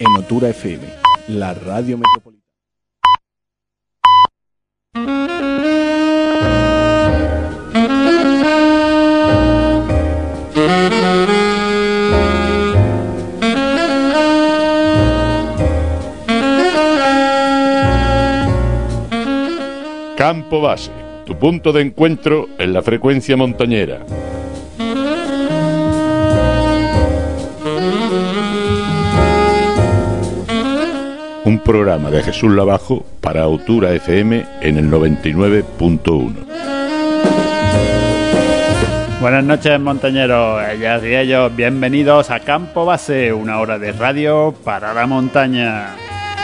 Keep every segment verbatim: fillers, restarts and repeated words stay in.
en Otura F M, la radio metropolitana. Campo Base, tu punto de encuentro en la frecuencia montañera. Un programa de Jesús Lavajo para Otura F M en el noventa y nueve punto uno. Buenas noches, montañeros, ellas y ellos, bienvenidos a Campo Base, una hora de radio para la montaña.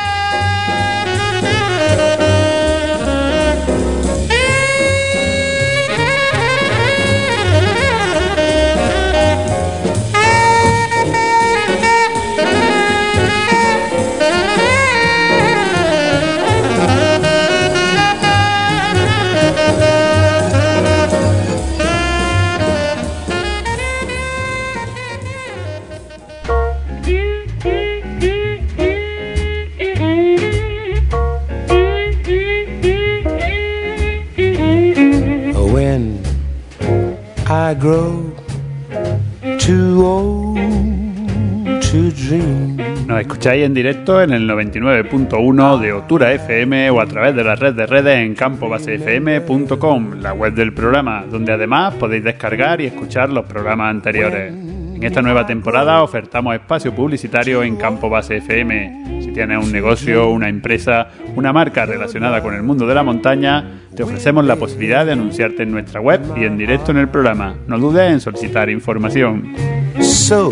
I grow too old to dream. Nos escucháis en directo en el noventa y nueve punto uno de Otura F M o a través de la red de redes en campo base f m punto com, la web del programa, donde además podéis descargar y escuchar los programas anteriores. En esta nueva temporada ofertamos espacio publicitario en Campo Base F M. Si tienes un negocio, una empresa, una marca relacionada con el mundo de la montaña, te ofrecemos la posibilidad de anunciarte en nuestra web y en directo en el programa. No dudes en solicitar información. So,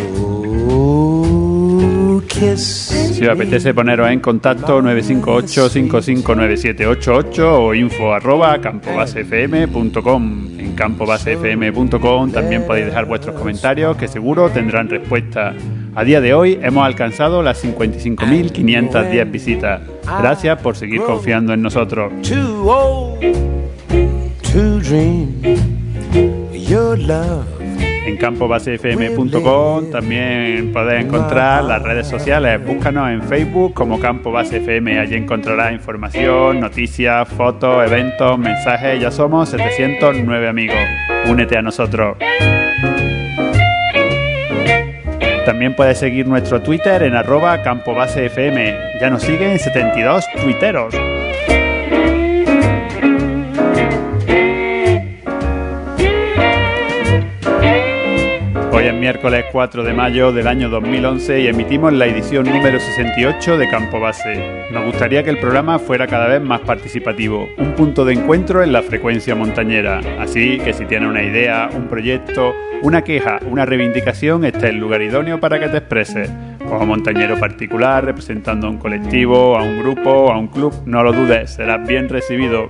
kiss. Si os apetece poneros en contacto, nueve cinco ocho, cinco cinco nueve siete ocho ocho o info arroba campo base f m punto com. En campo base f m punto com también podéis dejar vuestros comentarios, que seguro tendrán respuesta. A día de hoy hemos alcanzado las cincuenta y cinco mil quinientas diez visitas. Gracias por seguir confiando en nosotros. Too old to dream your love. En campo base f m punto com también podéis encontrar las redes sociales. Búscanos en Facebook como Campo Base F M. Allí encontrarás información, noticias, fotos, eventos, mensajes. Ya somos setecientos nueve amigos. Únete a nosotros. También puedes seguir nuestro Twitter en arroba Campo Base F M. Ya nos siguen setenta y dos tuiteros. Hoy es miércoles cuatro de mayo del año dos mil once y emitimos la edición número sesenta y ocho de Campo Base. Nos gustaría que el programa fuera cada vez más participativo, un punto de encuentro en la frecuencia montañera. Así que si tienes una idea, un proyecto, una queja, una reivindicación, este es el lugar idóneo para que te expreses. Como montañero particular, representando a un colectivo, a un grupo, a un club, no lo dudes, serás bien recibido.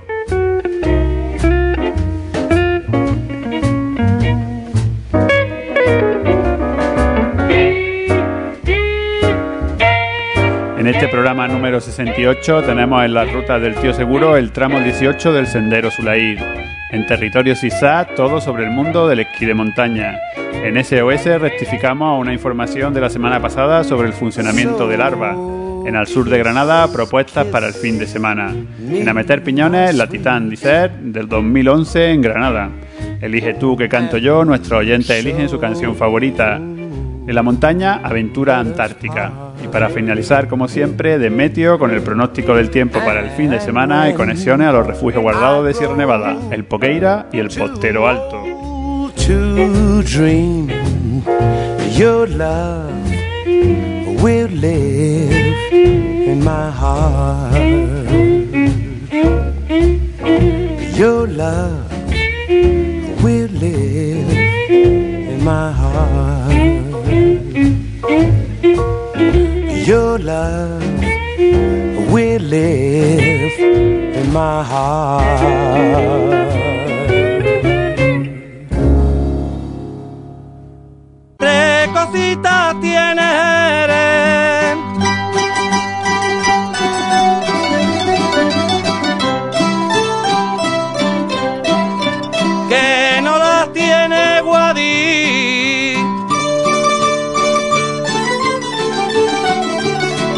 En este programa número sesenta y ocho tenemos en la ruta del Tío Seguro el tramo dieciocho del Sendero Sulair. En territorio Sisá, todo sobre el mundo del esquí de montaña. En S O S rectificamos una información de la semana pasada sobre el funcionamiento del ARBA. En al sur de Granada, propuestas para el fin de semana. En Ameter Piñones, la Titán Desert del dos mil once en Granada. Elige tú que canto yo, nuestros oyentes eligen su canción favorita. En la montaña, aventura antártica. Y para finalizar, como siempre, de Meteo con el pronóstico del tiempo para el fin de semana y conexiones a los refugios guardados de Sierra Nevada, el Poqueira y el Postero Alto. To dream your love will live in my heart. Your love will live in my heart. Your love will live in my heart. Tres cositas tienes eres, que no las tiene Guadí.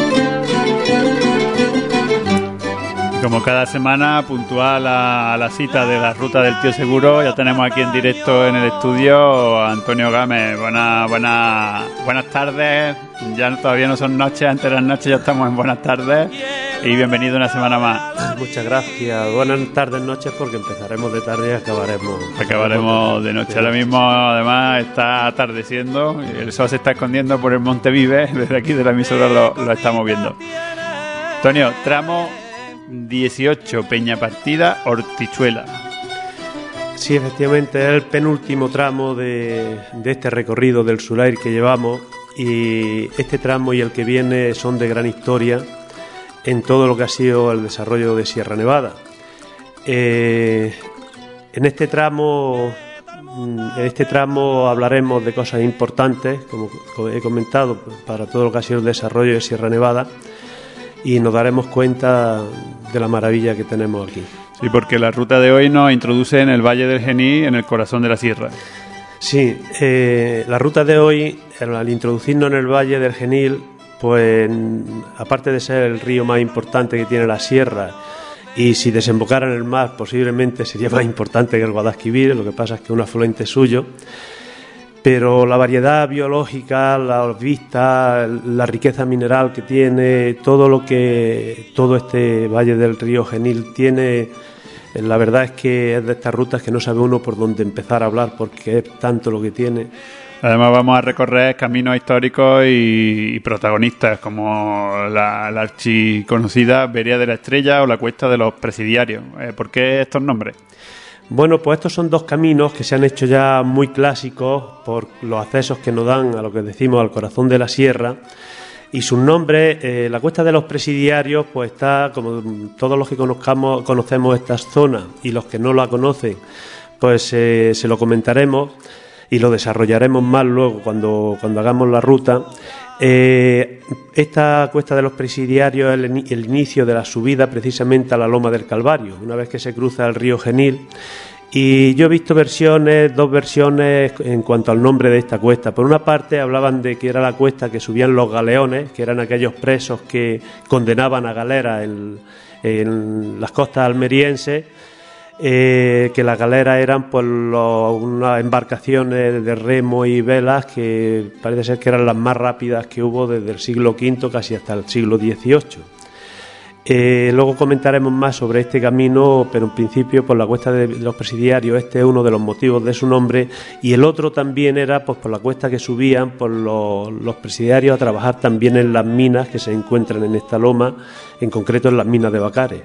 como cada semana, puntual a la cita de la ruta del Tío Seguro, ya tenemos aquí en directo en el estudio a Antonio Gámez. Buenas, buenas, buenas tardes. Ya todavía no son noches, antes de las noches ya estamos en buenas tardes. Y bienvenido una semana más. Muchas gracias. Buenas tardes, noches, porque empezaremos de tarde y acabaremos. Acabaremos de noche. Ahora mismo, además, está atardeciendo. El sol se está escondiendo por el Monte Vive. Desde aquí de la emisora lo, lo estamos viendo. Antonio, tramo dieciocho, Peña Partida, Hortichuela. Sí, efectivamente, es el penúltimo tramo de, de este recorrido del Sulair que llevamos. Y este tramo y el que viene son de gran historia en todo lo que ha sido el desarrollo de Sierra Nevada. Eh, en este tramo, en este tramo hablaremos de cosas importantes, como he comentado, para todo lo que ha sido el desarrollo de Sierra Nevada, y nos daremos cuenta de la maravilla que tenemos aquí. Sí, porque la ruta de hoy nos introduce en el Valle del Genil, en el corazón de la sierra. Sí, eh, la ruta de hoy, al introducirnos en el Valle del Genil, pues aparte de ser el río más importante que tiene la sierra, y si desembocara en el mar posiblemente sería más importante que el Guadalquivir, lo que pasa es que es un afluente suyo, pero la variedad biológica, las vistas, la riqueza mineral que tiene, todo lo que todo este Valle del río Genil tiene, la verdad es que es de estas rutas que no sabe uno por dónde empezar a hablar, porque es tanto lo que tiene. Además vamos a recorrer caminos históricos y, y protagonistas como la, la archiconocida Vereda de la Estrella o la Cuesta de los Presidiarios. Eh, ¿Por qué estos nombres? Bueno, pues estos son dos caminos que se han hecho ya muy clásicos por los accesos que nos dan a lo que decimos al corazón de la sierra. Y sus nombres, eh, la Cuesta de los Presidiarios, pues está, como todos los que conozcamos, conocemos esta zona y los que no la conocen, pues eh, se lo comentaremos y lo desarrollaremos más luego cuando, cuando hagamos la ruta. Eh, esta Cuesta de los Presidiarios es el, el inicio de la subida precisamente a la Loma del Calvario, una vez que se cruza el río Genil. Y yo he visto versiones, dos versiones en cuanto al nombre de esta cuesta. Por una parte hablaban de que era la cuesta que subían los galeones, que eran aquellos presos que condenaban a galera en, en las costas almerienses, eh, que las galeras eran pues los, unas embarcaciones de remo y velas que parece ser que eran las más rápidas que hubo desde el siglo quinto casi hasta el siglo dieciocho. Eh, luego comentaremos más sobre este camino, pero en principio por la Cuesta de los Presidiarios este es uno de los motivos de su nombre, y el otro también era pues por la cuesta que subían por los, los presidiarios a trabajar también en las minas que se encuentran en esta loma, en concreto en las minas de Bacares.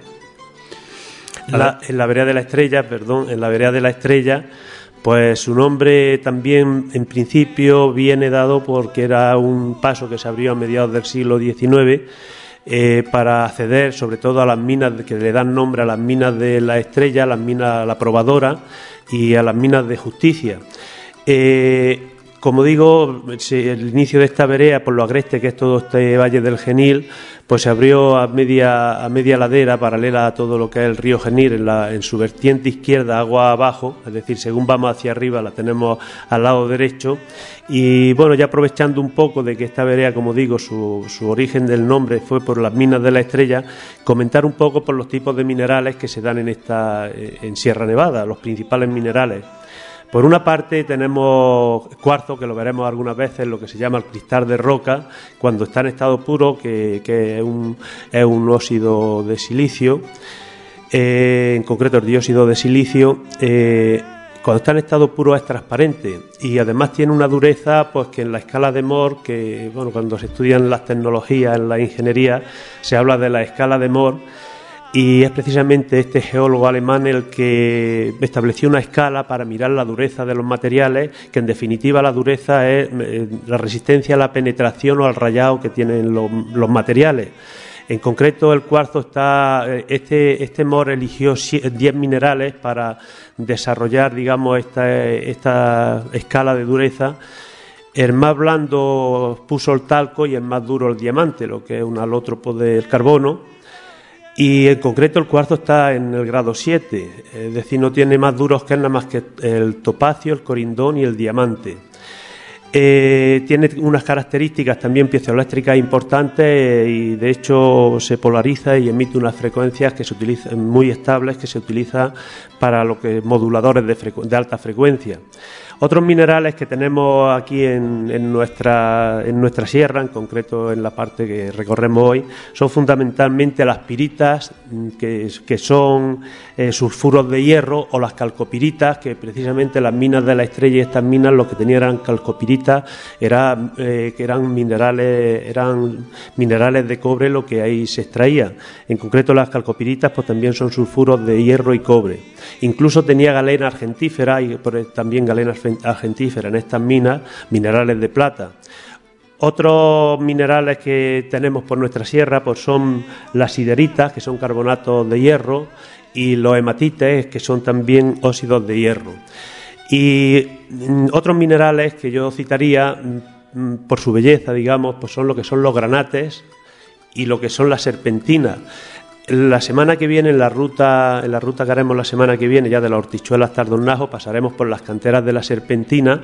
La, en la vereda de la Estrella, perdón, en la vereda de la Estrella, pues su nombre también en principio viene dado porque era un paso que se abrió a mediados del siglo diecinueve eh, para acceder sobre todo a las minas que le dan nombre a las minas de la Estrella, las minas La Probadora y a las minas de Justicia. Eh, como digo, el inicio de esta vereda por lo agreste que es todo este Valle del Genil, pues se abrió a media, a media ladera paralela a todo lo que es el río Genil en, la, en su vertiente izquierda, agua abajo, es decir, según vamos hacia arriba la tenemos al lado derecho. Y bueno, ya aprovechando un poco de que esta vereda, como digo, su, su origen del nombre fue por las minas de la Estrella, comentar un poco por los tipos de minerales que se dan en, esta, en Sierra Nevada, los principales minerales. Por una parte tenemos cuarzo, que lo veremos algunas veces, lo que se llama el cristal de roca, cuando está en estado puro, que, que es, un, es un óxido de silicio, eh, en concreto el dióxido de silicio, eh, cuando está en estado puro es transparente y además tiene una dureza pues que en la escala de Moore, que bueno, cuando se estudian las tecnologías en la ingeniería se habla de la escala de Moore. Y es precisamente este geólogo alemán el que estableció una escala para mirar la dureza de los materiales, que en definitiva la dureza es la resistencia a la penetración o al rayado que tienen los, los materiales. En concreto, el cuarzo está, este, este Moore eligió diez minerales para desarrollar, digamos, esta, esta escala de dureza. El más blando puso el talco y el más duro el diamante, lo que es un alótropo del carbono. Y en concreto el cuarzo está en el grado siete, es decir, no tiene más duros que nada más que el topacio, el corindón y el diamante. Eh, tiene unas características también piezoeléctricas importantes eh, y de hecho se polariza y emite unas frecuencias que se utilizan muy estables que se utilizan para lo que moduladores de, frecu- de alta frecuencia. Otros minerales que tenemos aquí en, en, nuestra, en nuestra sierra, en concreto en la parte que recorremos hoy, son fundamentalmente las piritas, que, que son eh, sulfuros de hierro, o las calcopiritas, que precisamente las minas de la Estrella y estas minas lo que tenían eran calcopiritas, era, eh, que eran minerales, eran minerales de cobre lo que ahí se extraía. En concreto las calcopiritas pues también son sulfuros de hierro y cobre. Incluso tenía galena argentífera y también galena argentífera en estas minas, minerales de plata. Otros minerales que tenemos por nuestra sierra pues son las sideritas, que son carbonatos de hierro, y los hematites, que son también óxidos de hierro. Y mm, otros minerales que yo citaría mm, por su belleza, digamos, pues son lo que son los granates y lo que son las serpentinas. La semana que viene, en la ruta, en la ruta que haremos la semana que viene, ya de las Hortichuelas hasta Tornajo, pasaremos por las canteras de la serpentina,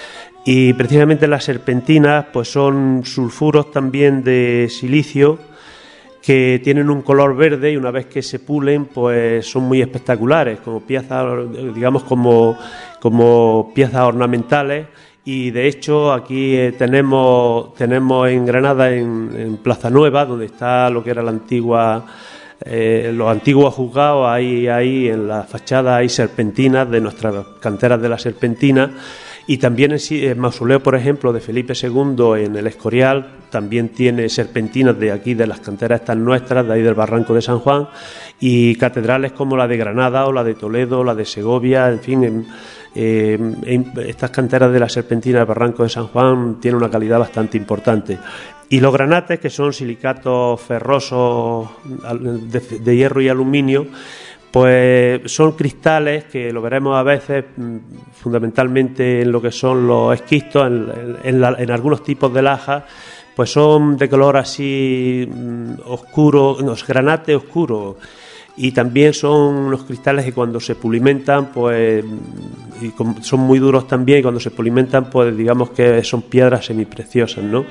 y precisamente las serpentinas pues son sulfuros también de silicio que tienen un color verde, y una vez que se pulen pues son muy espectaculares, como piezas, digamos, como, como piezas ornamentales. Y de hecho aquí eh, tenemos, tenemos en Granada, en, en Plaza Nueva, donde está lo que era la antigua... Eh, los antiguos juzgados, ahí, ahí en la fachada hay serpentinas de nuestras canteras de la serpentina, y también en el mausoleo, por ejemplo, de Felipe segundo en el Escorial también tiene serpentinas de aquí, de las canteras estas nuestras, de ahí del Barranco de San Juan, y catedrales como la de Granada o la de Toledo, la de Segovia, en fin, en, eh, en estas canteras de la serpentina del Barranco de San Juan tienen una calidad bastante importante. Y los granates, que son silicatos ferrosos de, de hierro y aluminio, pues son cristales que lo veremos a veces fundamentalmente en lo que son los esquistos, en, en, la, en algunos tipos de lajas, pues son de color así oscuro, unos granates oscuros, y también son unos cristales que cuando se pulimentan pues y son muy duros también, y cuando se pulimentan pues digamos que son piedras semipreciosas, ¿no?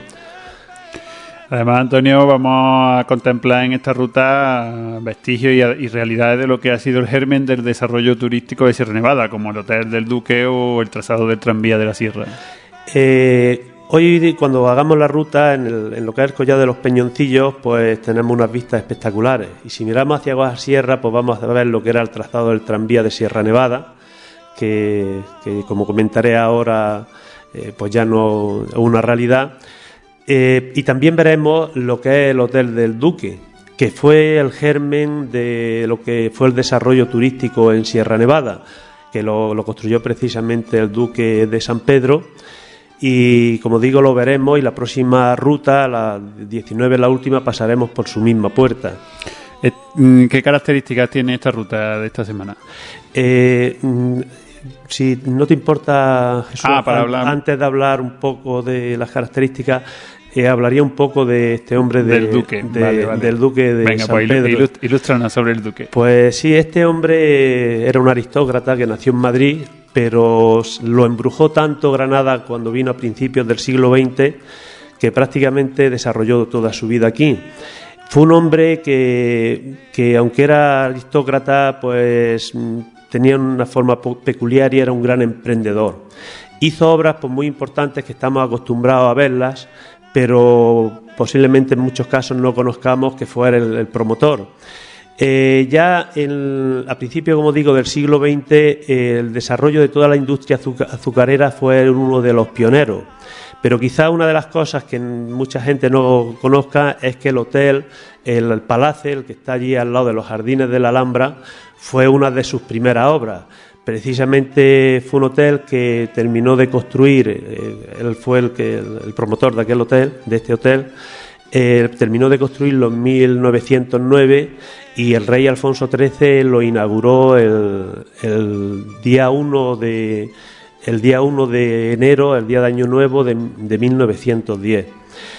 Además, Antonio, vamos a contemplar en esta ruta vestigios y, y realidades de lo que ha sido el germen del desarrollo turístico de Sierra Nevada, como el Hotel del Duque o el trazado del tranvía de la Sierra. Eh, hoy, cuando hagamos la ruta en, el, en lo que es el Collado de los Peñoncillos, pues tenemos unas vistas espectaculares. Y si miramos hacia Guaja Sierra, pues vamos a ver lo que era el trazado del tranvía de Sierra Nevada, que, que como comentaré ahora, eh, pues ya no es una realidad. Eh, y también veremos lo que es el Hotel del Duque, que fue el germen de lo que fue el desarrollo turístico en Sierra Nevada, que lo, lo construyó precisamente el Duque de San Pedro. Y como digo, lo veremos, y la próxima ruta, la diecinueve, la última, pasaremos por su misma puerta. ¿Qué características tiene esta ruta de esta semana? Eh, si no te importa, Jesús, ah, para hablar... antes de hablar un poco de las características, eh, hablaría un poco de este hombre de, del Duque, de, vale, vale. del Duque de Venga, San pues Pedro. Ilústranos sobre el Duque. Pues sí, este hombre era un aristócrata que nació en Madrid, pero lo embrujó tanto Granada cuando vino a principios del siglo veinte que prácticamente desarrolló toda su vida aquí. Fue un hombre que, que aunque era aristócrata, pues tenía una forma peculiar y era un gran emprendedor. Hizo obras pues, muy importantes que estamos acostumbrados a verlas, pero posiblemente en muchos casos no conozcamos que fuera el, el promotor. Eh, ya en, a principios, como digo, del siglo veinte, eh, el desarrollo de toda la industria azuca- azucarera fue uno de los pioneros. Pero quizá una de las cosas que mucha gente no conozca es que el hotel, el, el Palace, el que está allí al lado de los jardines de la Alhambra, fue una de sus primeras obras. Precisamente fue un hotel que terminó de construir, eh, él fue el, que, el, el promotor de aquel hotel, de este hotel, eh, terminó de construirlo en mil novecientos nueve y el rey Alfonso trece lo inauguró el, el día uno de... el día uno de enero, el día de Año Nuevo de, de mil novecientos diez.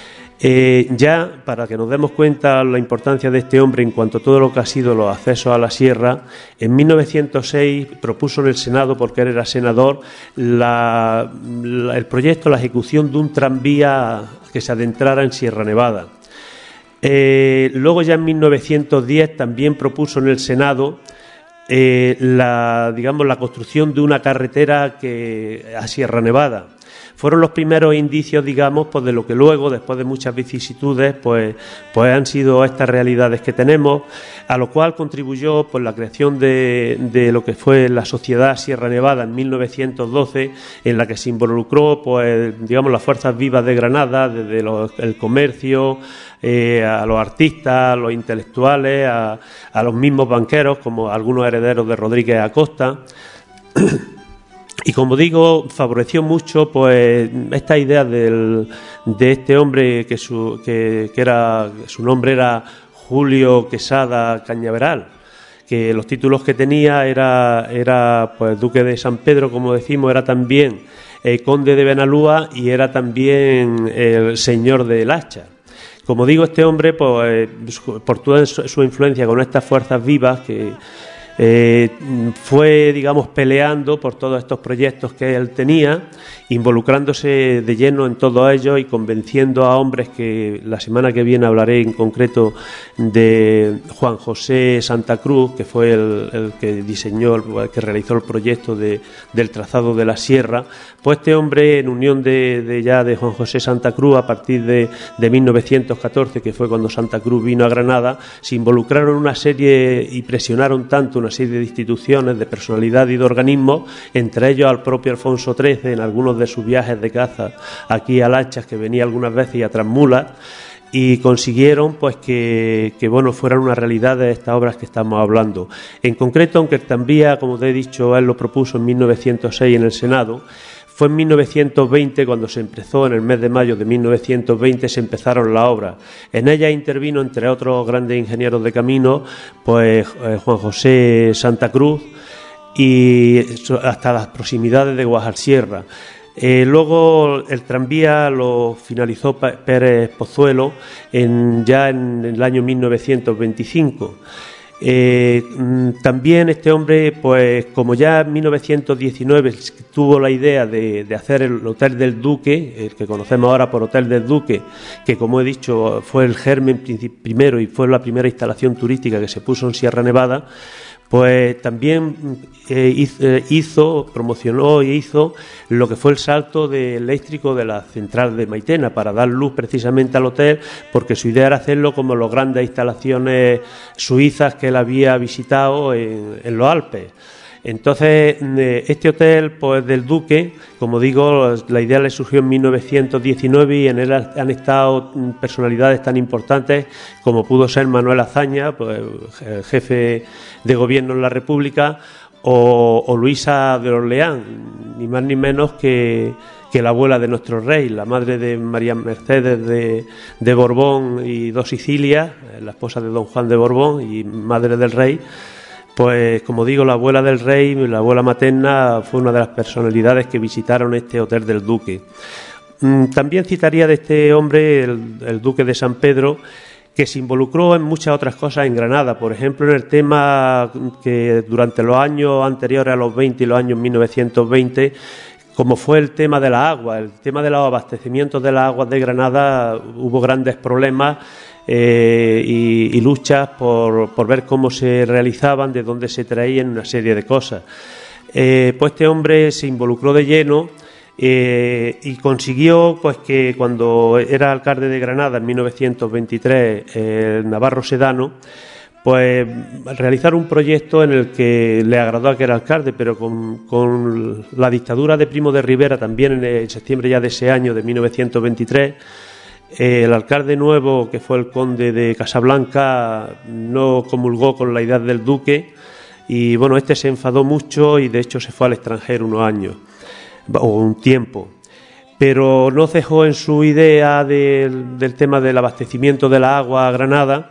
Eh, ya, para que nos demos cuenta la importancia de este hombre en cuanto a todo lo que ha sido los accesos a la sierra, en mil novecientos seis propuso en el Senado, porque él era senador, la, la, el proyecto, la ejecución de un tranvía que se adentrara en Sierra Nevada. Eh, luego ya en mil novecientos diez también propuso en el Senado eh, la, digamos, la construcción de una carretera que, a Sierra Nevada. Fueron los primeros indicios, digamos, pues de lo que luego, después de muchas vicisitudes, pues, pues han sido estas realidades que tenemos, a lo cual contribuyó pues la creación de, de lo que fue la Sociedad Sierra Nevada en mil novecientos doce, en la que se involucró, pues, digamos, las fuerzas vivas de Granada, desde los, el comercio, eh, a los artistas, a los intelectuales, a, a los mismos banqueros, como algunos herederos de Rodríguez Acosta. Y como digo, favoreció mucho pues esta idea del, de este hombre que su, que, que era su nombre era Julio Quesada Cañaveral, que los títulos que tenía era, era pues duque de San Pedro, como decimos, era también eh, conde de Benalúa y era también el señor del Hacha. Como digo, este hombre, pues por toda su influencia con estas fuerzas vivas que Eh, fue, digamos, peleando por todos estos proyectos que él tenía, involucrándose de lleno en todo ello y convenciendo a hombres que la semana que viene hablaré en concreto de Juan José Santa Cruz, que fue el, el que diseñó, el que realizó el proyecto de, del trazado de la sierra. Pues este hombre, en unión de, de ya de Juan José Santa Cruz, a partir de, de mil novecientos catorce, que fue cuando Santa Cruz vino a Granada, se involucraron una serie y presionaron tanto una serie de instituciones, de personalidad y de organismos, entre ellos al propio Alfonso trece en algunos de sus viajes de caza aquí a lanchas, que venía algunas veces y a transmulas, y consiguieron pues que, que bueno fueran una realidad de estas obras que estamos hablando. En concreto, aunque el tranvía, como te he dicho, él lo propuso en mil novecientos seis en el Senado, fue en mil novecientos veinte cuando se empezó, en el mes de mayo de mil novecientos veinte, se empezaron las obras. En ella intervino, entre otros grandes ingenieros de camino, pues eh, Juan José Santa Cruz, y hasta las proximidades de Guajalsierra. Eh, luego el tranvía lo finalizó Pérez Pozuelo en, ya en el año mil novecientos veinticinco. Eh, también este hombre, pues como ya en mil novecientos diecinueve tuvo la idea de, de hacer el Hotel del Duque, el que conocemos ahora por Hotel del Duque, que como he dicho fue el germen primero y fue la primera instalación turística que se puso en Sierra Nevada, pues también eh, hizo, promocionó e hizo lo que fue el salto de eléctrico de la central de Maitena para dar luz precisamente al hotel, porque su idea era hacerlo como las grandes instalaciones suizas que él había visitado en, en los Alpes. Entonces, este hotel pues del Duque, como digo, la idea le surgió en mil novecientos diecinueve y en él han estado personalidades tan importantes como pudo ser Manuel Azaña, pues, el jefe de gobierno en la República, o, o Luisa de Orleans, ni más ni menos que, que la abuela de nuestro rey, la madre de María Mercedes de, de Borbón y dos Sicilias, la esposa de don Juan de Borbón y madre del rey. Pues como digo, la abuela del rey, la abuela materna, fue una de las personalidades que visitaron este Hotel del Duque. También citaría de este hombre, el, el Duque de San Pedro, que se involucró en muchas otras cosas en Granada, por ejemplo en el tema que durante los años anteriores a los veinte y los años mil novecientos veinte, como fue el tema de la agua, el tema de los abastecimientos de las aguas de Granada, hubo grandes problemas eh, y, y luchas por, por ver cómo se realizaban, de dónde se traían, una serie de cosas. Eh, pues este hombre se involucró de lleno eh, y consiguió pues que cuando era alcalde de Granada en mil novecientos veintitrés, eh, Navarro Sedano, pues realizar un proyecto en el que le agradó a que era alcalde, pero con, con la dictadura de Primo de Rivera también en, en septiembre ya de ese año de mil novecientos veintitrés, eh, el alcalde nuevo, que fue el conde de Casablanca, no comulgó con la idea del duque y bueno, este se enfadó mucho y de hecho se fue al extranjero unos años o un tiempo. Pero no cejó en su idea de, del tema del abastecimiento de la agua a Granada.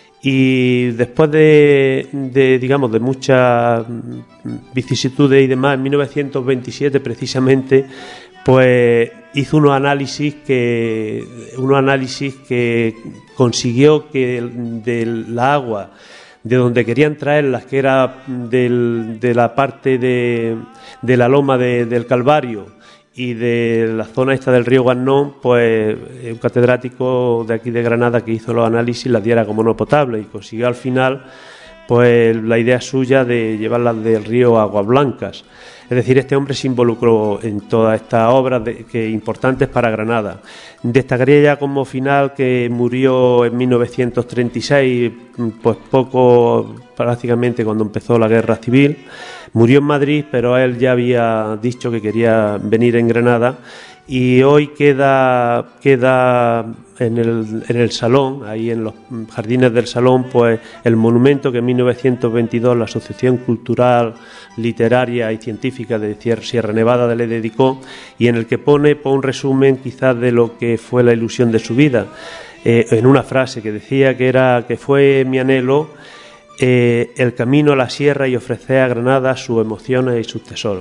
Y después de, de, digamos, de muchas vicisitudes y demás, en mil novecientos veintisiete precisamente, pues hizo unos análisis que unos análisis que consiguió que del agua de donde querían traerlas, que era del, de la parte de, de la loma de, del Calvario y de la zona esta del río Guarnón, pues un catedrático de aquí de Granada que hizo los análisis las diera como no potable y consiguió al final pues la idea suya de llevarlas del río a Aguas Blancas. Es decir, este hombre se involucró en todas estas obras de, que importantes para Granada. Destacaría ya como final que murió en mil novecientos treinta y seis, pues poco prácticamente cuando empezó la guerra civil. Murió en Madrid, pero él ya había dicho que quería venir en Granada. Y hoy queda queda en el, en el Salón, ahí en los jardines del Salón, pues el monumento que en mil novecientos veintidós la Asociación Cultural, Literaria y Científica de Sierra Nevada le dedicó, y en el que pone pues, un resumen quizás de lo que fue la ilusión de su vida, eh, en una frase que decía que era que fue mi anhelo eh, el camino a la sierra y ofrecer a Granada sus emociones y sus tesoros.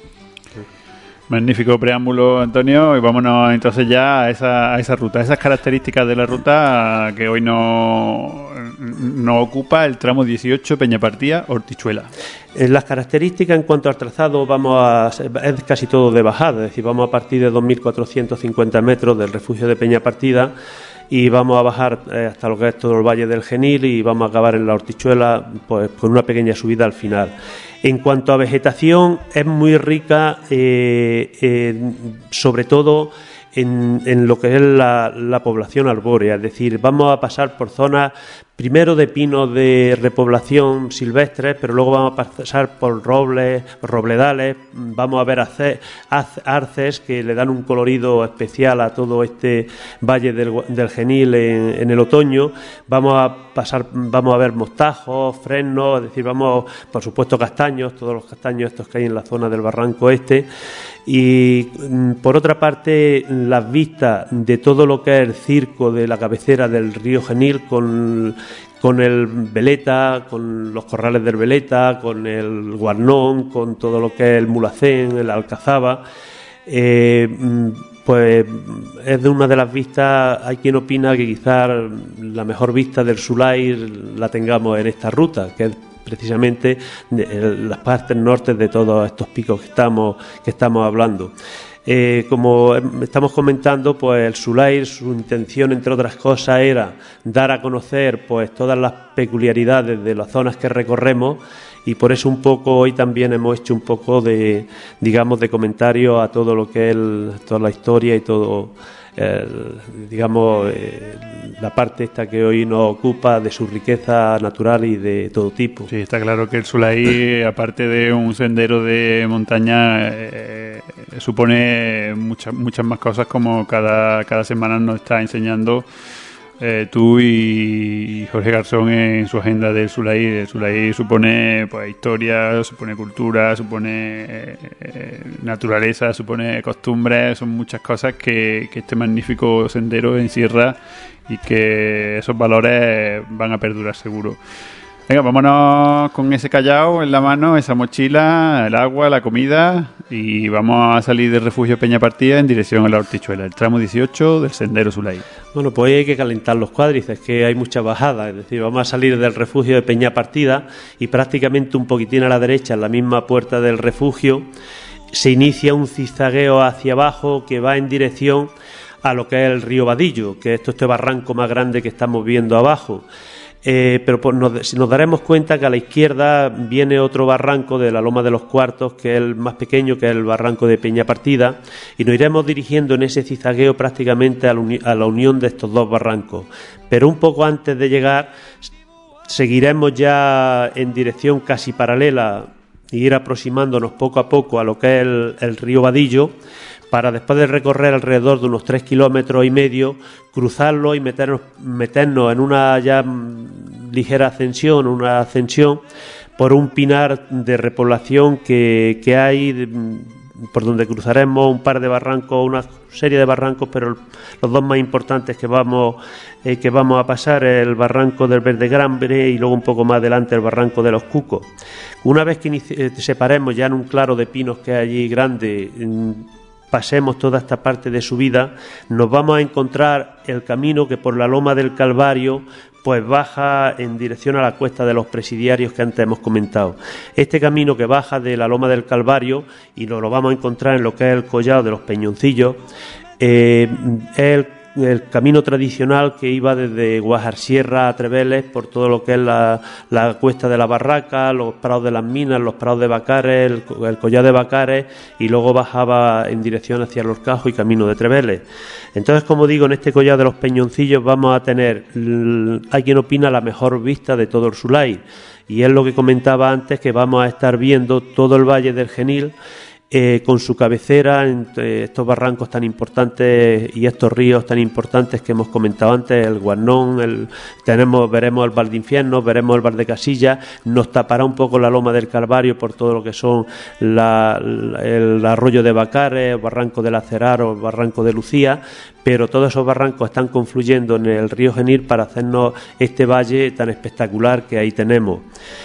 Magnífico preámbulo, Antonio, y vámonos entonces ya a esa, a esa ruta, esas características de la ruta que hoy no, no ocupa el tramo dieciocho Peñapartía-Hortichuela. En las características en cuanto al trazado vamos a, es casi todo de bajada, es decir, vamos a partir de dos mil cuatrocientos cincuenta metros del refugio de Peñapartida y vamos a bajar eh, hasta lo que es todo el Valle del Genil y vamos a acabar en la Hortichuela pues, con una pequeña subida al final. En cuanto a vegetación, es muy rica, eh, eh, sobre todo en, en lo que es la, la población arbórea, es decir, vamos a pasar por zonas primero de pinos de repoblación silvestres, pero luego vamos a pasar por robles, robledales, vamos a ver arce, arces que le dan un colorido especial a todo este valle del, del Genil en, en el otoño, vamos a pasar, vamos a ver mostajos, fresnos, es decir, vamos, por supuesto, castaños, todos los castaños estos que hay en la zona del barranco este, y por otra parte las vistas de todo lo que es el circo de la cabecera del río Genil con con el Veleta, con los corrales del Veleta, con el Guarnón, con todo lo que es el Mulhacén, el Alcazaba, eh, pues es de una de las vistas, hay quien opina que quizás la mejor vista del Sulay la tengamos en esta ruta, que es precisamente de las partes norte de todos estos picos que estamos, que estamos hablando. Eh, como estamos comentando, pues el Sulay, su intención, entre otras cosas, era dar a conocer pues todas las peculiaridades de las zonas que recorremos y por eso un poco hoy también hemos hecho un poco de, digamos, de comentario a todo lo que es el, toda la historia y todo, el, digamos, eh, la parte esta que hoy nos ocupa de su riqueza natural y de todo tipo. Sí, está claro que el Sulay, aparte de un sendero de montaña, eh, supone muchas muchas más cosas, como cada, cada semana nos está enseñando eh, tú y Jorge Garzón en su agenda del Sulay. El Sulay supone pues historia, supone cultura, supone eh, naturaleza, supone costumbres, son muchas cosas que, que este magnífico sendero encierra y que esos valores van a perdurar seguro. Venga, vámonos con ese callao en la mano, esa mochila, el agua, la comida, y vamos a salir del refugio Peñapartida en dirección a la Hortichuela, el tramo dieciocho del sendero Sulay. Bueno, pues hay que calentar los cuádriceps, que hay muchas bajadas, es decir, vamos a salir del refugio de Peñapartida y prácticamente un poquitín a la derecha, en la misma puerta del refugio, se inicia un zigzagueo hacia abajo que va en dirección a lo que es el río Vadillo, que es este barranco más grande que estamos viendo abajo. Eh, pero pues nos, nos daremos cuenta que a la izquierda viene otro barranco de la Loma de los Cuartos, que es el más pequeño, que es el barranco de Peñapartida, y nos iremos dirigiendo en ese zigzagueo prácticamente a la, uni- a la unión de estos dos barrancos. Pero un poco antes de llegar, seguiremos ya en dirección casi paralela y ir aproximándonos poco a poco a lo que es el, el río Vadillo, para después de recorrer alrededor de unos tres kilómetros y medio, cruzarlo y meternos, meternos en una ya ligera ascensión, una ascensión por un pinar de repoblación que, que hay, por donde cruzaremos un par de barrancos, una serie de barrancos, pero los dos más importantes que vamos, eh, que vamos a pasar es el barranco del Verde Grambre y luego un poco más adelante el barranco de los Cucos. Una vez que inici- separemos ya en un claro de pinos que hay allí grande, pasemos toda esta parte de subida, nos vamos a encontrar el camino que por la loma del Calvario pues baja en dirección a la cuesta de los Presidiarios que antes hemos comentado. Este camino que baja de la loma del Calvario, y lo, lo vamos a encontrar en lo que es el collado de los Peñoncillos, eh, es el el camino tradicional que iba desde Guajarsierra a Treveles por todo lo que es la, la cuesta de la Barraca, los prados de las Minas, los prados de Bacares, el, el collado de Bacares, y luego bajaba en dirección hacia Los Cajos y camino de Treveles. Entonces, como digo, en este collado de los Peñoncillos vamos a tener, hay quien opina, la mejor vista de todo el Sulay, y es lo que comentaba antes, que vamos a estar viendo todo el Valle del Genil, Eh, con su cabecera entre estos barrancos tan importantes y estos ríos tan importantes que hemos comentado antes, el Guarnón, el, tenemos, veremos el Valdinfierno, veremos el Valdecasillas, nos tapará un poco la loma del Calvario por todo lo que son la, la, el arroyo de Bacares, el barranco del Aceraro, el barranco de Lucía, pero todos esos barrancos están confluyendo en el río Genil para hacernos este valle tan espectacular que ahí tenemos.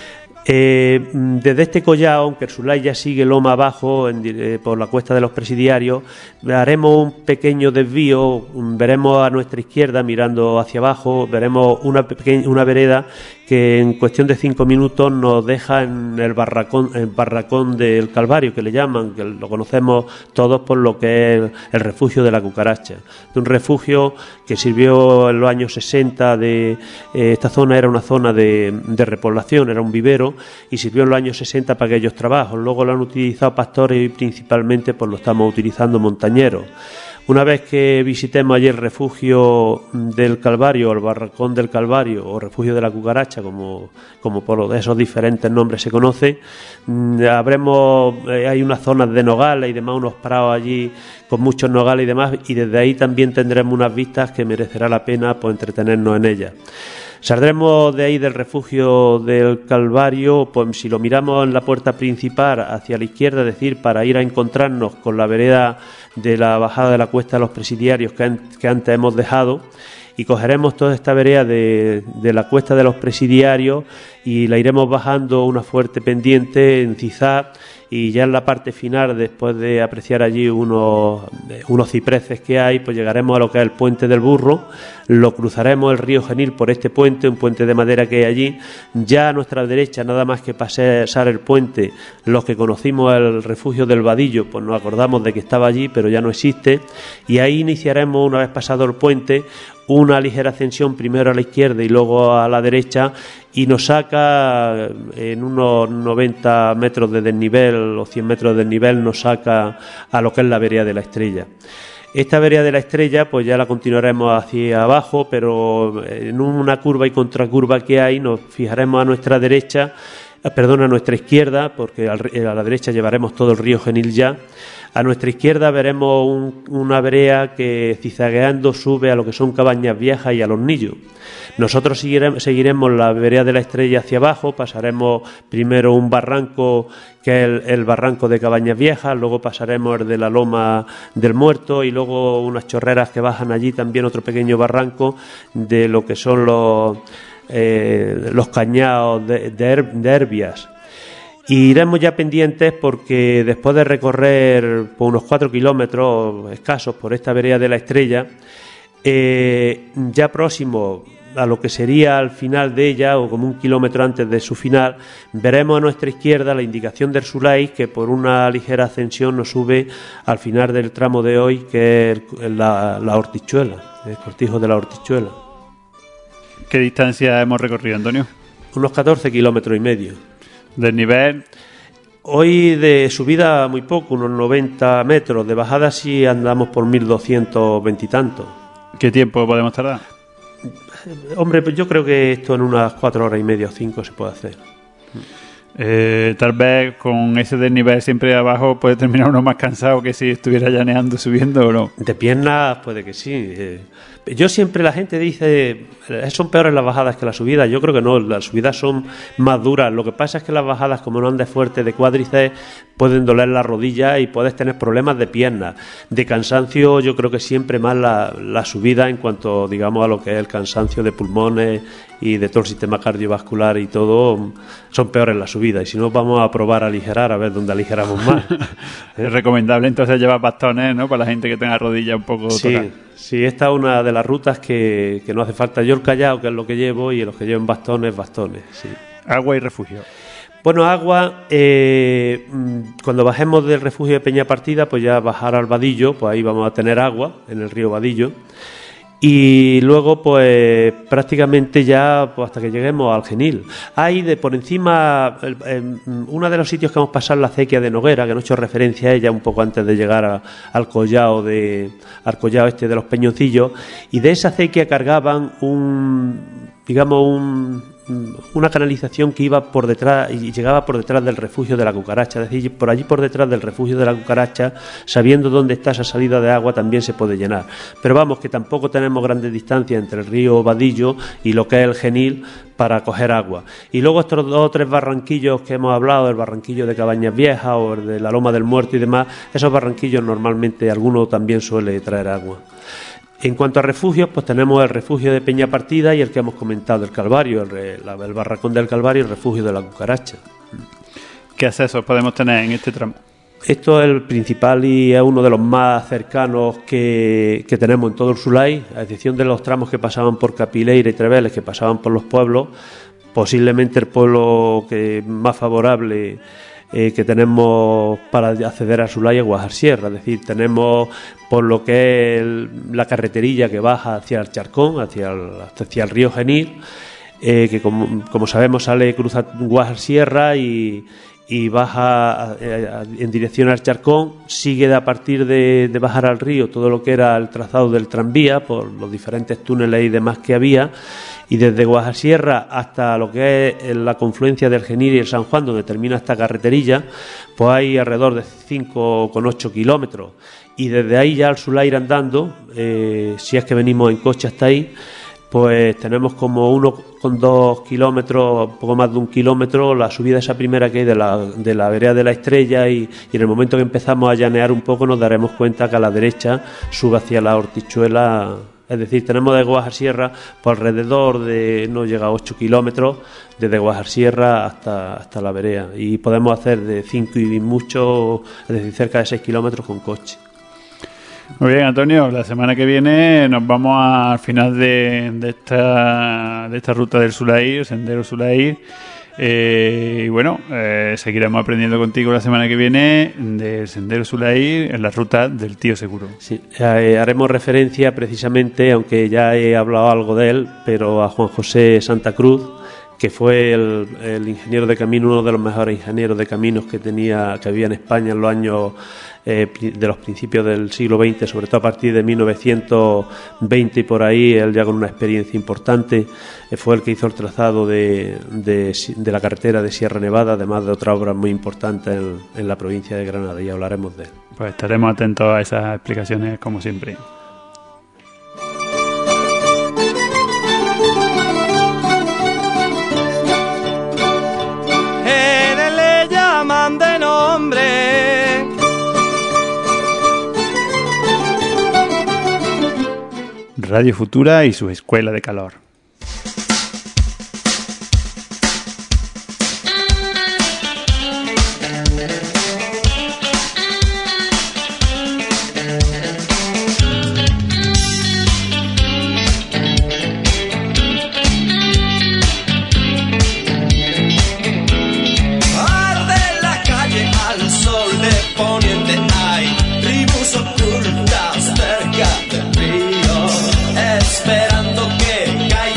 Eh, desde este collado, aunque el Sulay ya sigue loma abajo en, eh, por la cuesta de los Presidiarios, haremos un pequeño desvío, veremos a nuestra izquierda mirando hacia abajo, veremos una, pequeña, una vereda que en cuestión de cinco minutos nos deja en el barracón, el barracón del Calvario, que le llaman, que lo conocemos todos por lo que es el, el refugio de la cucaracha. Un refugio que sirvió en los años sesenta, de, eh, esta zona era una zona de, de repoblación, era un vivero, y sirvió en los años sesenta para aquellos trabajos. Luego lo han utilizado pastores y principalmente pues lo estamos utilizando montañeros. Una vez que visitemos allí el refugio del Calvario, el barracón del Calvario o refugio de la cucaracha, como, como por esos diferentes nombres se conoce, habremos, eh, hay unas zonas de nogales y demás, unos prados allí con muchos nogales y demás, y desde ahí también tendremos unas vistas que merecerá la pena pues entretenernos en ellas. Saldremos de ahí del refugio del Calvario, pues si lo miramos en la puerta principal hacia la izquierda, es decir, para ir a encontrarnos con la vereda de la bajada de la cuesta de los Presidiarios que, an- que antes hemos dejado, y cogeremos toda esta vereda de, de la cuesta de los Presidiarios y la iremos bajando una fuerte pendiente en zigzag, y ya en la parte final, después de apreciar allí unos, unos cipreses que hay, pues llegaremos a lo que es el Puente del Burro, lo cruzaremos el río Genil por este puente, un puente de madera que hay allí. Ya a nuestra derecha, nada más que pasar el puente, los que conocimos el refugio del Vadillo, pues nos acordamos de que estaba allí, pero ya no existe, y ahí iniciaremos, una vez pasado el puente, una ligera ascensión primero a la izquierda y luego a la derecha, y nos saca en unos noventa metros de desnivel o cien metros de desnivel, nos saca a lo que es la vereda de la Estrella. Esta vereda de la Estrella pues ya la continuaremos hacia abajo, pero en una curva y contracurva que hay nos fijaremos a nuestra derecha, perdón, a nuestra izquierda, porque a la derecha llevaremos todo el río Genil ya. A nuestra izquierda veremos un, una vereda que cizagueando sube a lo que son Cabañas Viejas y a Los Nillos. Nosotros seguiremos, seguiremos la vereda de la Estrella hacia abajo, pasaremos primero un barranco que es el, el barranco de Cabañas Viejas, luego pasaremos el de la Loma del Muerto y luego unas chorreras que bajan allí, también otro pequeño barranco de lo que son los, eh, los cañados de, de, her, de Herbias. Y iremos ya pendientes porque después de recorrer por unos cuatro kilómetros escasos por esta vereda de la Estrella, eh, ya próximo a lo que sería al final de ella, o como un kilómetro antes de su final, veremos a nuestra izquierda la indicación del Sulay, que por una ligera ascensión nos sube al final del tramo de hoy, que es la, la Hortichuela, el cortijo de la Hortichuela. ¿Qué distancia hemos recorrido, Antonio? Unos catorce kilómetros y medio. ¿Del nivel? Hoy de subida muy poco, unos noventa metros, de bajada sí andamos por mil doscientos veinte y tantos. ¿Qué tiempo podemos tardar? Hombre, pues yo creo que esto en unas cuatro horas y media o cinco se puede hacer. Eh, tal vez con ese desnivel siempre abajo puede terminar uno más cansado que si estuviera llaneando, subiendo o no. De piernas puede que sí, eh, Yo siempre, la gente dice, son peores las bajadas que las subidas. Yo creo que no, las subidas son más duras. Lo que pasa es que las bajadas, como no andes fuerte de cuádriceps, pueden doler las rodillas y puedes tener problemas de piernas. De cansancio, yo creo que siempre más la, la subida en cuanto, digamos, a lo que es el cansancio de pulmones y de todo el sistema cardiovascular y todo, son peores las subidas. Y si no, vamos a probar a aligerar, a ver dónde aligeramos más. Es recomendable entonces llevar bastones, ¿no? Para la gente que tenga rodillas un poco sí, tocadas. Sí, esta es una de las rutas que, que no hace falta. Yo el callao, que es lo que llevo, y los que lleven bastones, bastones, sí. Agua y refugio. Bueno, agua, eh, cuando bajemos del refugio de Peña Partida, pues ya bajar al Vadillo, pues ahí vamos a tener agua, en el río Vadillo. Y luego, pues prácticamente ya pues, hasta que lleguemos al Genil. Hay de por encima, el, el, uno de los sitios que hemos pasado, la acequia de Noguera, que no he hecho referencia a ella un poco antes de llegar a, al collao de, al collao este de los Peñoncillos, y de esa acequia cargaban un, digamos, un una canalización que iba por detrás y llegaba por detrás del refugio de la Cucaracha, es decir, por allí por detrás del refugio de la Cucaracha, sabiendo dónde está esa salida de agua, también se puede llenar. Pero vamos, que tampoco tenemos grandes distancias entre el río Vadillo y lo que es el Genil para coger agua. Y luego estos dos o tres barranquillos que hemos hablado, el barranquillo de Cabañas Viejas o el de la Loma del Muerto y demás, esos barranquillos normalmente alguno también suele traer agua. En cuanto a refugios, pues tenemos el refugio de Peña Partida y el que hemos comentado, el Calvario, el, la, el Barracón del Calvario y el refugio de la Cucaracha. ¿Qué accesos podemos tener en este tramo? Esto es el principal y es uno de los más cercanos que, que tenemos en todo el Sulay, a excepción de los tramos que pasaban por Capileira y Treveles, que pasaban por los pueblos. Posiblemente el pueblo que más favorable Eh, que tenemos para acceder a Sulay es Guajar Sierra, es decir, tenemos por lo que es el, la carreterilla que baja hacia el Charcón, hacia el, hacia el río Genil, eh, que como, como sabemos sale, cruza Guajar Sierra y, y baja a, a, en dirección al Charcón, sigue de, a partir de, de bajar al río todo lo que era el trazado del tranvía por los diferentes túneles y demás que había. Y desde Guajar Sierra hasta lo que es la confluencia del Genil y el San Juan, donde termina esta carreterilla, pues hay alrededor de cinco coma ocho kilómetros. Y desde ahí ya al Sulair andando, eh, si es que venimos en coche hasta ahí, pues tenemos como uno coma dos kilómetros, poco más de un kilómetro, la subida esa primera que hay de la, de la vereda de la Estrella, y, y en el momento que empezamos a llanear un poco nos daremos cuenta que a la derecha sube hacia la Hortichuela. Es decir, tenemos de Guajar Sierra por alrededor de, no llega a ocho kilómetros, desde Guajar Sierra hasta, hasta la vereda. Y podemos hacer de cinco y mucho, es decir, cerca de seis kilómetros con coche. Muy bien, Antonio, la semana que viene nos vamos al final de, de, esta, de esta ruta del Sulair, Sendero Sulair. Eh, y bueno, eh, seguiremos aprendiendo contigo la semana que viene del Sendero Sulair en la ruta del Tío Seguro. Sí, eh, haremos referencia precisamente, aunque ya he hablado algo de él, pero a Juan José Santa Cruz, que fue el, el ingeniero de camino, uno de los mejores ingenieros de caminos que tenía, que había en España en los años eh, de los principios del siglo veinte, sobre todo a partir de mil novecientos veinte y por ahí, él ya con una experiencia importante, eh, fue el que hizo el trazado de, de, de la carretera de Sierra Nevada, además de otras obras muy importantes en, en la provincia de Granada, y hablaremos de él. Pues estaremos atentos a esas explicaciones como siempre. De nombre Radio Futura y su escuela de calor. Esperando que caiga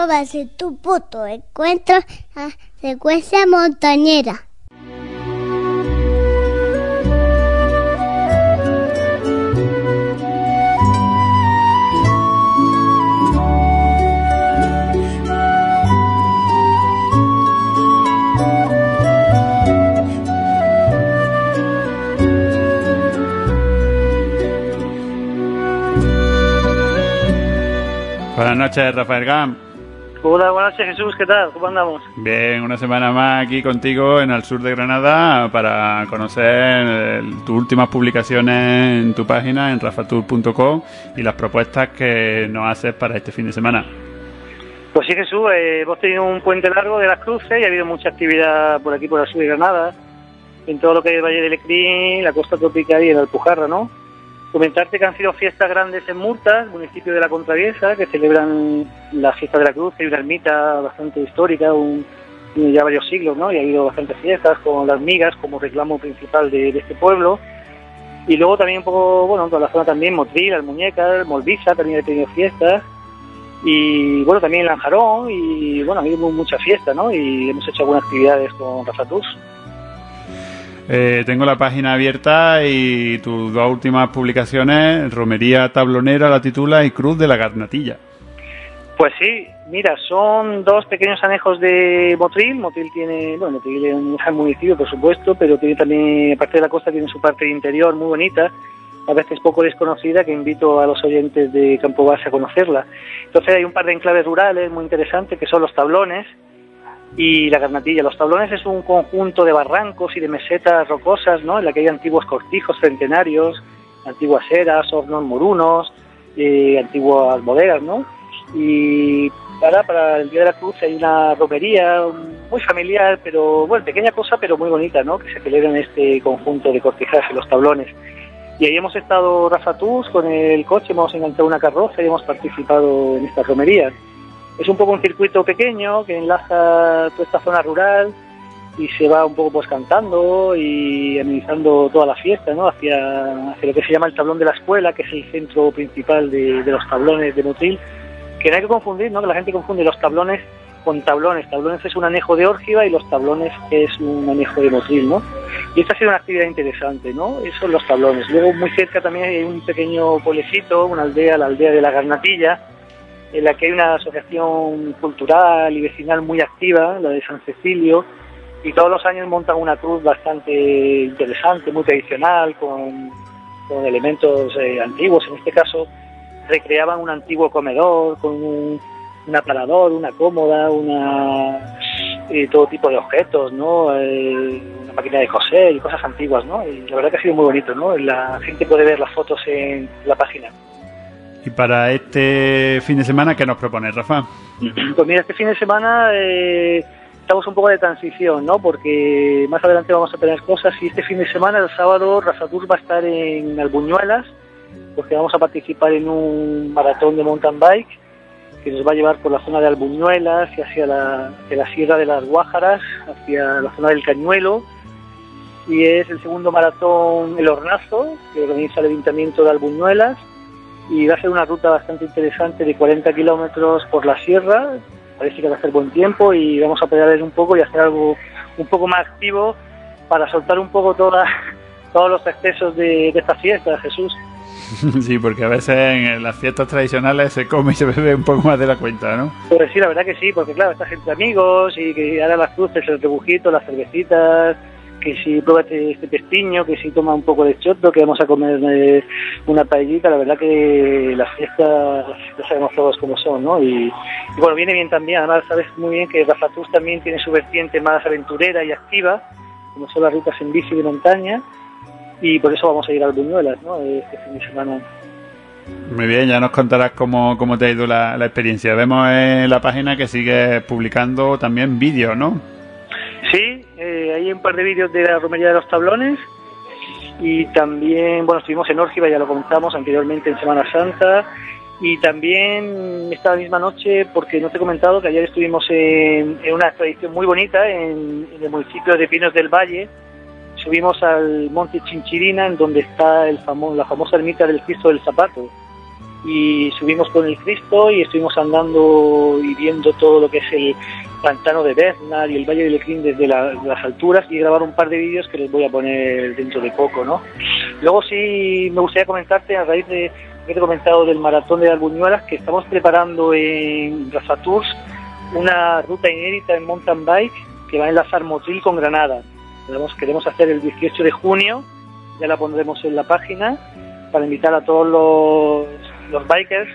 va a ser tu puto encuentro a secuencia montañera. Buenas noches, Rafael Gam. Hola, buenas noches, Jesús, ¿qué tal? ¿Cómo andamos? Bien, una semana más aquí contigo en el sur de Granada para conocer tus últimas publicaciones en tu página, en rafatur punto com, y las propuestas que nos haces para este fin de semana. Pues sí, Jesús, eh, hemos tenido un puente largo de las Cruces y ha habido mucha actividad por aquí, por el sur de Granada, en todo lo que es el Valle del Lecrín, la costa tropical y en Alpujarra, ¿no? Comentarte que han sido fiestas grandes en Murtas, municipio de la Contraviesa, que celebran la fiesta de la Cruz. Hay una ermita bastante histórica, un, ya varios siglos, ¿no? Y ha habido bastantes fiestas con las migas como reclamo principal de, de este pueblo. Y luego también un poco, bueno, en toda la zona también, Motril, Almuñécar, Molvisa, también ha tenido fiestas. Y bueno, también Lanjarón, y bueno, ha habido mucha fiesta, ¿no? Y hemos hecho algunas actividades con Rafa Tours. Eh, tengo la página abierta y tus dos últimas publicaciones, Romería Tablonera la titula y Cruz de la Garnatilla. Pues sí, mira, son dos pequeños anejos de Motril. Motril tiene, bueno, Motril es un gran municipio, por supuesto, pero tiene también, aparte de la costa, tiene su parte interior muy bonita, a veces poco desconocida, que invito a los oyentes de Campo Base a conocerla. Entonces hay un par de enclaves rurales muy interesantes, que son los Tablones y la Garnatilla. Los Tablones es un conjunto de barrancos y de mesetas rocosas, ¿no?, en la que hay antiguos cortijos centenarios, antiguas eras, hornos morunos, eh, antiguas bodegas, ¿no? Y para, para el Día de la Cruz hay una romería muy familiar, pero bueno, pequeña cosa, pero muy bonita, ¿no?, que se celebra en este conjunto de cortijaje, los Tablones. Y ahí hemos estado Rafa Tours con el coche, hemos enganchado una carroza y hemos participado en estas romerías. Es un poco un circuito pequeño que enlaza toda esta zona rural y se va un poco pues cantando y amenizando toda la fiesta, ¿no?, hacia, hacia lo que se llama el tablón de la escuela, que es el centro principal de, de los tablones de Motril, que no hay que confundir, ¿no?, que la gente confunde los tablones con tablones. Tablones es un anejo de Órgiva y los tablones es un anejo de Motril, ¿no? Y esta ha sido una actividad interesante, ¿no? Esos son los tablones. Luego muy cerca también hay un pequeño pueblecito, una aldea, la aldea de la Garnatilla, en la que hay una asociación cultural y vecinal muy activa, la de San Cecilio, y todos los años montan una cruz bastante interesante, muy tradicional, con, con elementos eh, antiguos. En este caso recreaban un antiguo comedor con un, un aparador, una cómoda, una eh, todo tipo de objetos, ¿no? Eh, una máquina de coser y cosas antiguas, ¿no? Y la verdad que ha sido muy bonito, ¿no? La gente puede ver las fotos en la página. Y para este fin de semana, ¿qué nos propone, Rafa? Pues mira, este fin de semana eh, estamos un poco de transición, ¿no? Porque más adelante vamos a tener cosas, y este fin de semana, el sábado, Rafa Tours va a estar en Albuñuelas, porque vamos a participar en un maratón de mountain bike que nos va a llevar por la zona de Albuñuelas y hacia la, hacia la Sierra de las Guájaras, hacia la zona del Cañuelo, y es el segundo maratón El Hornazo, que organiza el Ayuntamiento de Albuñuelas, y va a ser una ruta bastante interesante de cuarenta kilómetros por la sierra. Parece que va a hacer buen tiempo y vamos a pedalear un poco y hacer algo un poco más activo para soltar un poco toda, todos los excesos de, de esta fiesta, Jesús. Sí, porque a veces en las fiestas tradicionales se come y se bebe un poco más de la cuenta, ¿no? Pues sí, la verdad que sí, porque claro, estás entre amigos y que ahora las cruces, el rebujito, las cervecitas, que si prueba este, este pestiño, que si toma un poco de choto, que vamos a comer eh, una paellita. La verdad que las fiestas ya sabemos todos cómo son, ¿no? Y, y bueno, viene bien también, además sabes muy bien que Rafa Tours también tiene su vertiente más aventurera y activa, como son las rutas en bici de montaña, y por eso vamos a ir a Albuñuelas, ¿no?, este fin de semana. Muy bien, ya nos contarás cómo, cómo te ha ido la, la experiencia. Vemos en la página que sigues publicando también vídeos, ¿no? Sí, eh, hay un par de vídeos de la romería de los Tablones, y también, bueno, estuvimos en Órgiva, ya lo comentamos anteriormente en Semana Santa, y también esta misma noche, porque no te he comentado que ayer estuvimos en, en una expedición muy bonita en, en el municipio de Pinos del Valle. Subimos al monte Chinchirina, en donde está el famo- la famosa ermita del Cristo del Zapato. y subimos con el Cristo y estuvimos andando y viendo todo lo que es el pantano de Bernard y el Valle del Lecrín desde la, las alturas, y grabar un par de vídeos que les voy a poner dentro de poco, ¿no? Luego sí me gustaría comentarte, a raíz de que te he comentado del maratón de Albuñuelas, que estamos preparando en Rafa Tours una ruta inédita en mountain bike que va a enlazar Motril con Granada. Queremos, queremos hacer el dieciocho de junio, ya la pondremos en la página, para invitar a todos los, los bikers.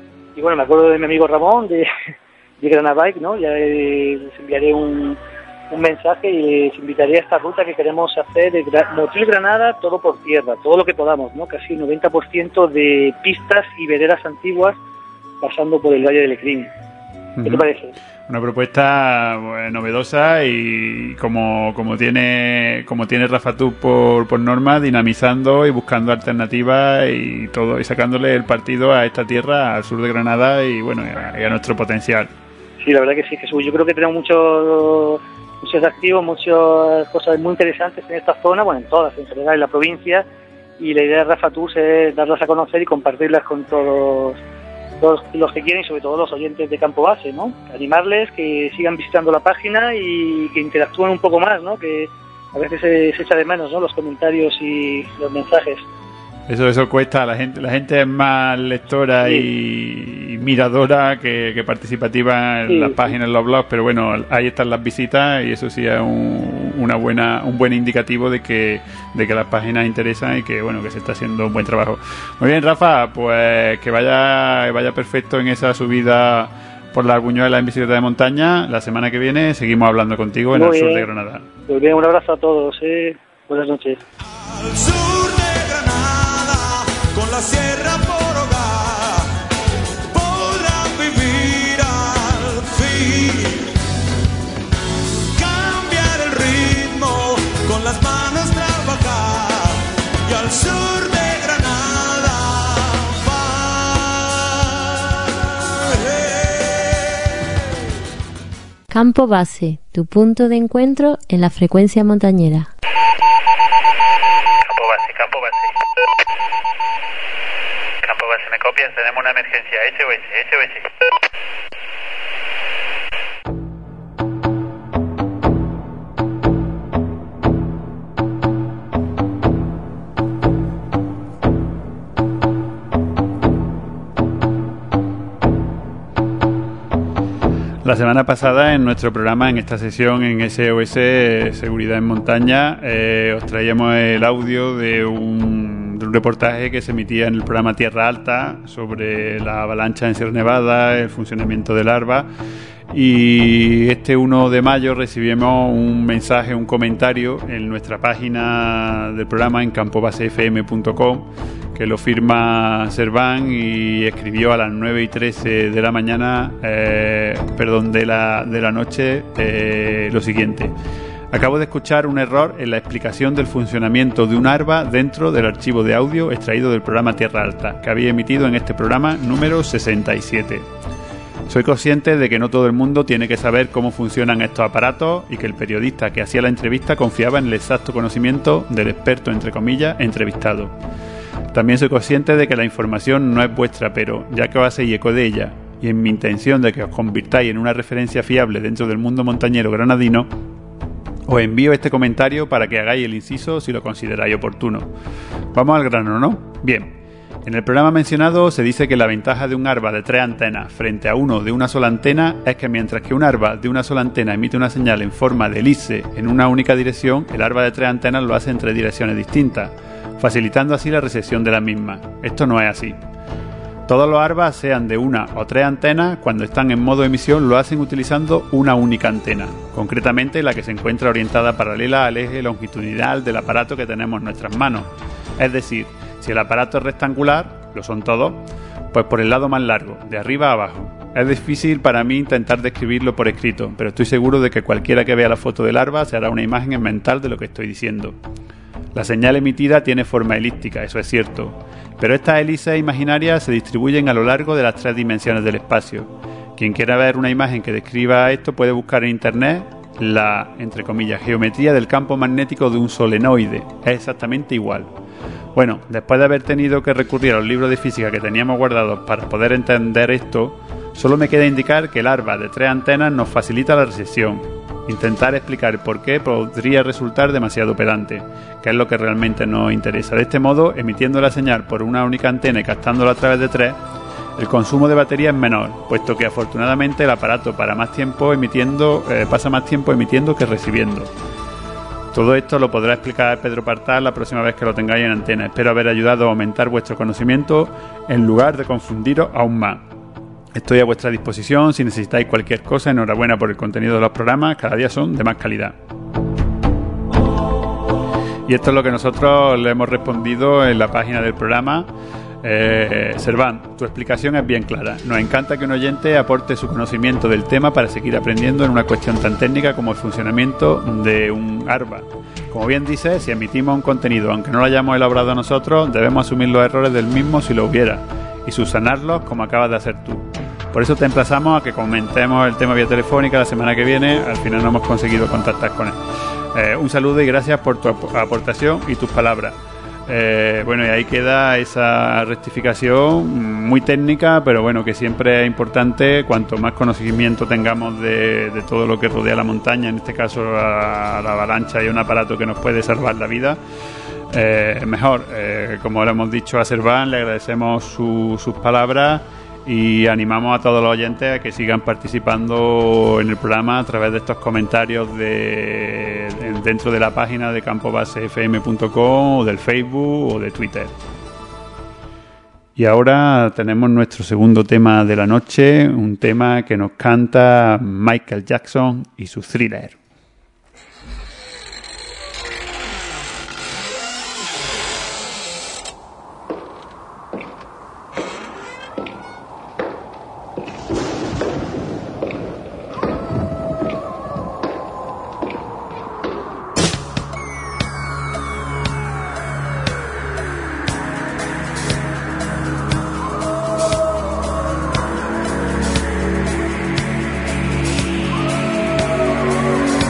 Y bueno, me acuerdo de mi amigo Ramón de, de Granada Bike, ¿no? Ya eh, les enviaré un, un mensaje y les invitaré a esta ruta que queremos hacer de Gra- Motril Granada, todo por tierra, todo lo que podamos, ¿no? Casi el noventa por ciento de pistas y veredas antiguas pasando por el Valle del Lecrín. ¿Qué uh-huh. te parece? Una propuesta pues, novedosa y como como tiene como tiene Rafa Tours por, por norma, dinamizando y buscando alternativas y todo y sacándole el partido a esta tierra, al sur de Granada y bueno y a, y a nuestro potencial. Sí, la verdad que sí, Jesús. Yo creo que tenemos muchos muchos activos, muchas cosas muy interesantes en esta zona, bueno, en todas, en general en la provincia, y la idea de Rafa Tours es darlas a conocer y compartirlas con todos todos los que quieren, y sobre todo los oyentes de Campo Base, ¿no? Animarles que sigan visitando la página y que interactúen un poco más, ¿no? Que a veces se, se echa de menos, ¿no? Los comentarios y los mensajes. Eso eso cuesta, la gente la gente es más lectora sí. y, y miradora que, que participativa en sí, las páginas, en los blogs, pero bueno, ahí están las visitas y eso sí es un, una buena un buen indicativo de que de que las páginas interesan y que bueno que se está haciendo un buen trabajo. Muy bien, Rafa, pues que vaya que vaya perfecto en esa subida por la Albuñuela en bicicleta de montaña. La semana que viene seguimos hablando contigo en Muy el bien. sur de Granada. Muy bien, un abrazo a todos, ¿eh? Buenas noches. Al sur de Granada, con la sierra por hogar, podrán vivir al fin. Cambiar el ritmo, con las manos trabajar, y al sur de Granada va. Campo Base, tu punto de encuentro en la frecuencia montañera. Campo Base, Campo Base. Campo Base, ¿me copias? Tenemos una emergencia. S O S, S O S. La semana pasada en nuestro programa, en esta sesión en S O S Seguridad en Montaña, eh, os traíamos el audio de un, de un reportaje que se emitía en el programa Tierra Alta sobre la avalancha en Sierra Nevada, el funcionamiento del ARBA, y este uno de mayo recibimos un mensaje, un comentario en nuestra página del programa en campo base f m punto com, que lo firma Serván y escribió a las nueve y trece de la mañana, eh, perdón, de la, de la noche, eh, lo siguiente. Acabo de escuchar un error en la explicación del funcionamiento de un ARBA dentro del archivo de audio extraído del programa Tierra Alta, que había emitido en este programa número sesenta y siete. Soy consciente de que no todo el mundo tiene que saber cómo funcionan estos aparatos y que el periodista que hacía la entrevista confiaba en el exacto conocimiento del experto, entre comillas, entrevistado. También soy consciente de que la información no es vuestra, pero ya que os hacéis eco de ella y en mi intención de que os convirtáis en una referencia fiable dentro del mundo montañero granadino, os envío este comentario para que hagáis el inciso si lo consideráis oportuno. Vamos al grano, ¿no? Bien. En el programa mencionado se dice que la ventaja de un ARBA de tres antenas frente a uno de una sola antena es que mientras que un ARBA de una sola antena emite una señal en forma de hélice en una única dirección, el ARBA de tres antenas lo hace en tres direcciones distintas, facilitando así la recepción de la misma. Esto no es así. Todos los ARBAs, sean de una o tres antenas, cuando están en modo emisión lo hacen utilizando una única antena, concretamente la que se encuentra orientada paralela al eje longitudinal del aparato que tenemos en nuestras manos. Es decir, si el aparato es rectangular, lo son todos, pues por el lado más largo, de arriba a abajo. Es difícil para mí intentar describirlo por escrito, pero estoy seguro de que cualquiera que vea la foto del ARBA se hará una imagen mental de lo que estoy diciendo. La señal emitida tiene forma elíptica, eso es cierto, pero estas hélices imaginarias se distribuyen a lo largo de las tres dimensiones del espacio. Quien quiera ver una imagen que describa esto puede buscar en internet la, entre comillas, geometría del campo magnético de un solenoide. Es exactamente igual. Bueno, después de haber tenido que recurrir a los libros de física que teníamos guardados para poder entender esto, solo me queda indicar que el arba de tres antenas nos facilita la recepción. Intentar explicar por qué podría resultar demasiado pedante, que es lo que realmente nos interesa. De este modo, emitiendo la señal por una única antena y captándola a través de tres, el consumo de batería es menor, puesto que afortunadamente el aparato para más tiempo emitiendo, eh, pasa más tiempo emitiendo que recibiendo. Todo esto lo podrá explicar Pedro Partal la próxima vez que lo tengáis en antena. Espero haber ayudado a aumentar vuestro conocimiento en lugar de confundiros aún más. Estoy a vuestra disposición si necesitáis cualquier cosa. Enhorabuena por el contenido de los programas, cada día son de más calidad. Y esto es lo que nosotros le hemos respondido en la página del programa. Eh, Serván, tu explicación es bien clara. Nos encanta que un oyente aporte su conocimiento del tema para seguir aprendiendo en una cuestión tan técnica como el funcionamiento de un arba. Como bien dices, si emitimos un contenido, aunque no lo hayamos elaborado nosotros, debemos asumir los errores del mismo si lo hubiera y subsanarlos como acabas de hacer tú. Por eso te emplazamos a que comentemos el tema vía telefónica la semana que viene. Al final no hemos conseguido contactar con él. Eh, un saludo y gracias por tu ap- aportación y tus palabras. Eh, bueno, y ahí queda esa rectificación muy técnica, pero bueno, que siempre es importante. Cuanto más conocimiento tengamos de, de todo lo que rodea la montaña, en este caso a la avalancha y un aparato que nos puede salvar la vida, eh, mejor. Eh, como le hemos dicho a Serván, le agradecemos su, sus palabras y animamos a todos los oyentes a que sigan participando en el programa a través de estos comentarios de, de dentro de la página de campo base f m punto com o del Facebook o de Twitter. Y ahora tenemos nuestro segundo tema de la noche, un tema que nos canta Michael Jackson y su Thriller. Thank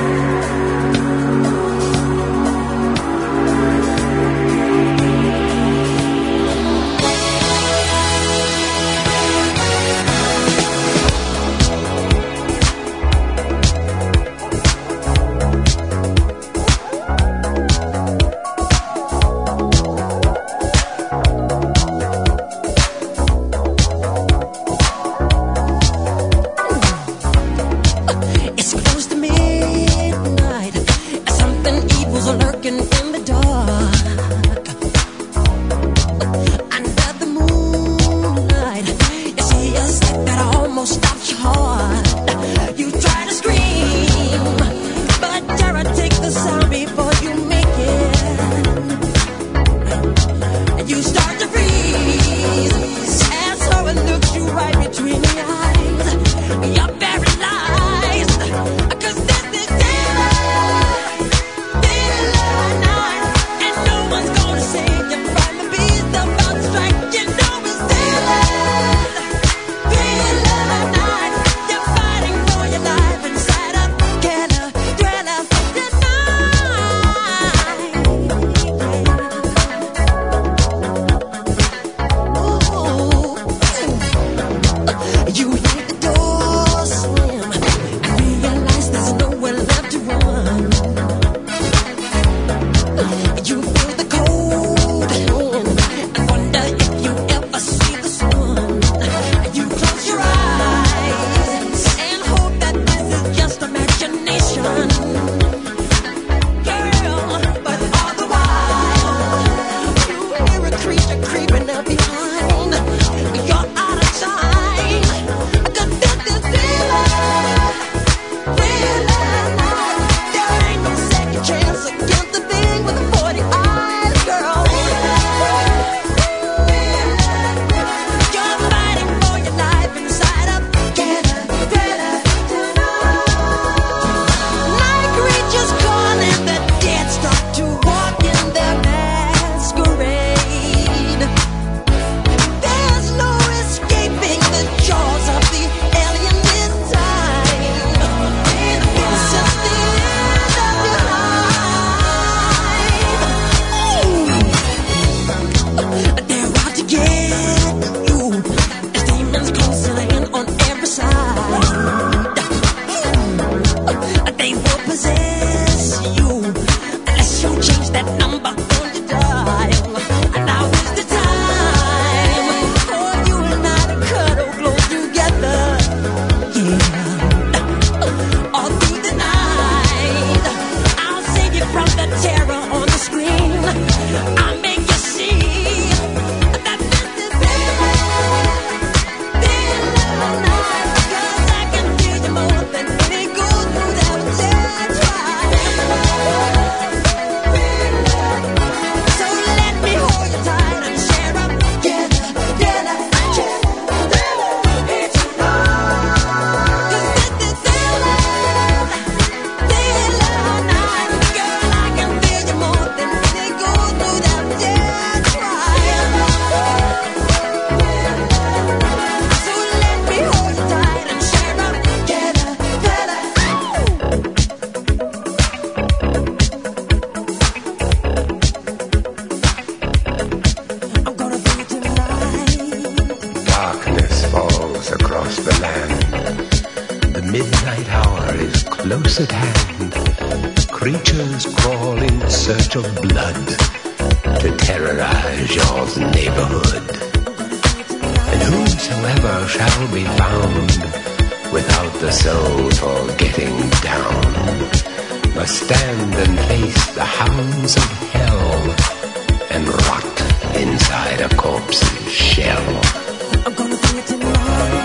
land. Creatures crawl in search of blood to terrorize your neighborhood. And whosoever shall be found without the soul for getting down must stand and face the hounds of hell and rot inside a corpse's shell. I'm gonna do it tonight.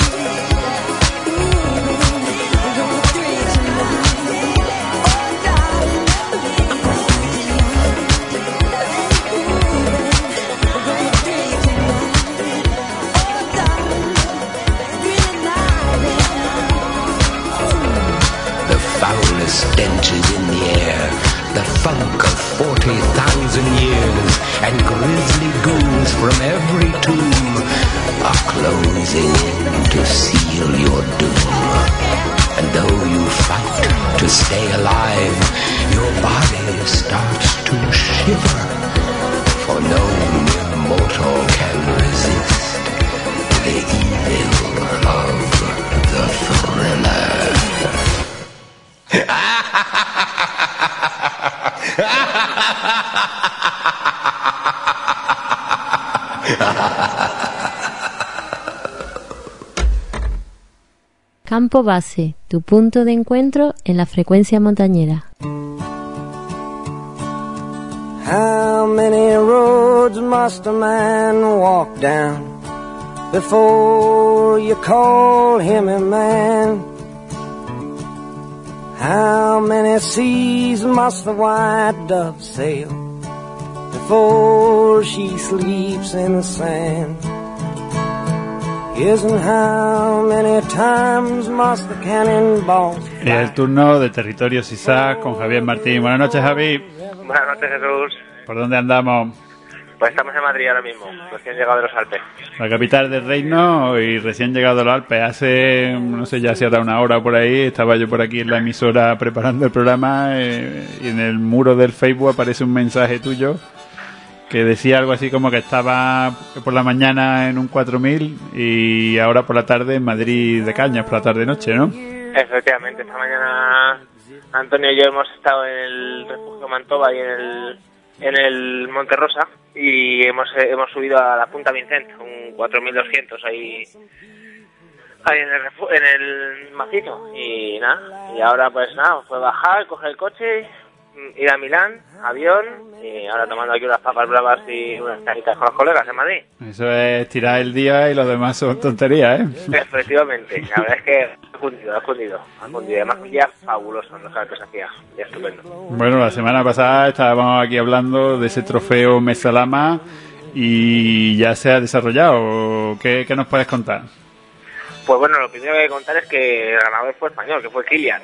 Stenches in the air, the funk of forty thousand years, and grisly ghouls from every tomb are closing in to seal your doom. And though you fight to stay alive, your body starts to shiver, for no mere mortal can resist the evil of the thriller. Campo Base, tu punto de encuentro en la frecuencia montañera. How many roads must a man walk down before you call him a man? How many seas must the white dove sail before she sleeps in the sand? Yes, and how many times must the cannonballs... Y el turno de Territorios I S A con Javier Martín. Buenas noches, Javi. Buenas noches, Jesús. ¿Por dónde andamos? Pues estamos en Madrid ahora mismo, recién llegado de los Alpes. La capital del reino y recién llegado a los Alpes. Hace, no sé, ya se hará una hora por ahí, estaba yo por aquí en la emisora preparando el programa eh, y en el muro del Facebook aparece un mensaje tuyo que decía algo así como que estaba por la mañana en un cuatro mil y ahora por la tarde en Madrid de Cañas, por la tarde-noche, ¿no? Efectivamente, esta mañana Antonio y yo hemos estado en el refugio Mantova y en el, en el Monte Rosa y hemos hemos subido a la Punta Vicent, un cuatro mil doscientos ahí, ahí en el, refu- en el macizo y nada, y ahora pues nada, fue bajar, coger el coche, ir a Milán, avión, y ahora tomando aquí unas papas bravas y unas canitas con los colegas en Madrid. Eso es tirar el día y los demás son tonterías, ¿eh? Efectivamente, la verdad es que ha fundido, ha fundido, ha fundido. Además un día fabuloso, no sabes qué se hacía, un día estupendo. Bueno, la semana pasada estábamos aquí hablando de ese trofeo Mesalama y ya se ha desarrollado. ¿Qué, qué nos puedes contar? Pues bueno, lo primero que hay que contar es que el ganador fue español, que fue Kilian.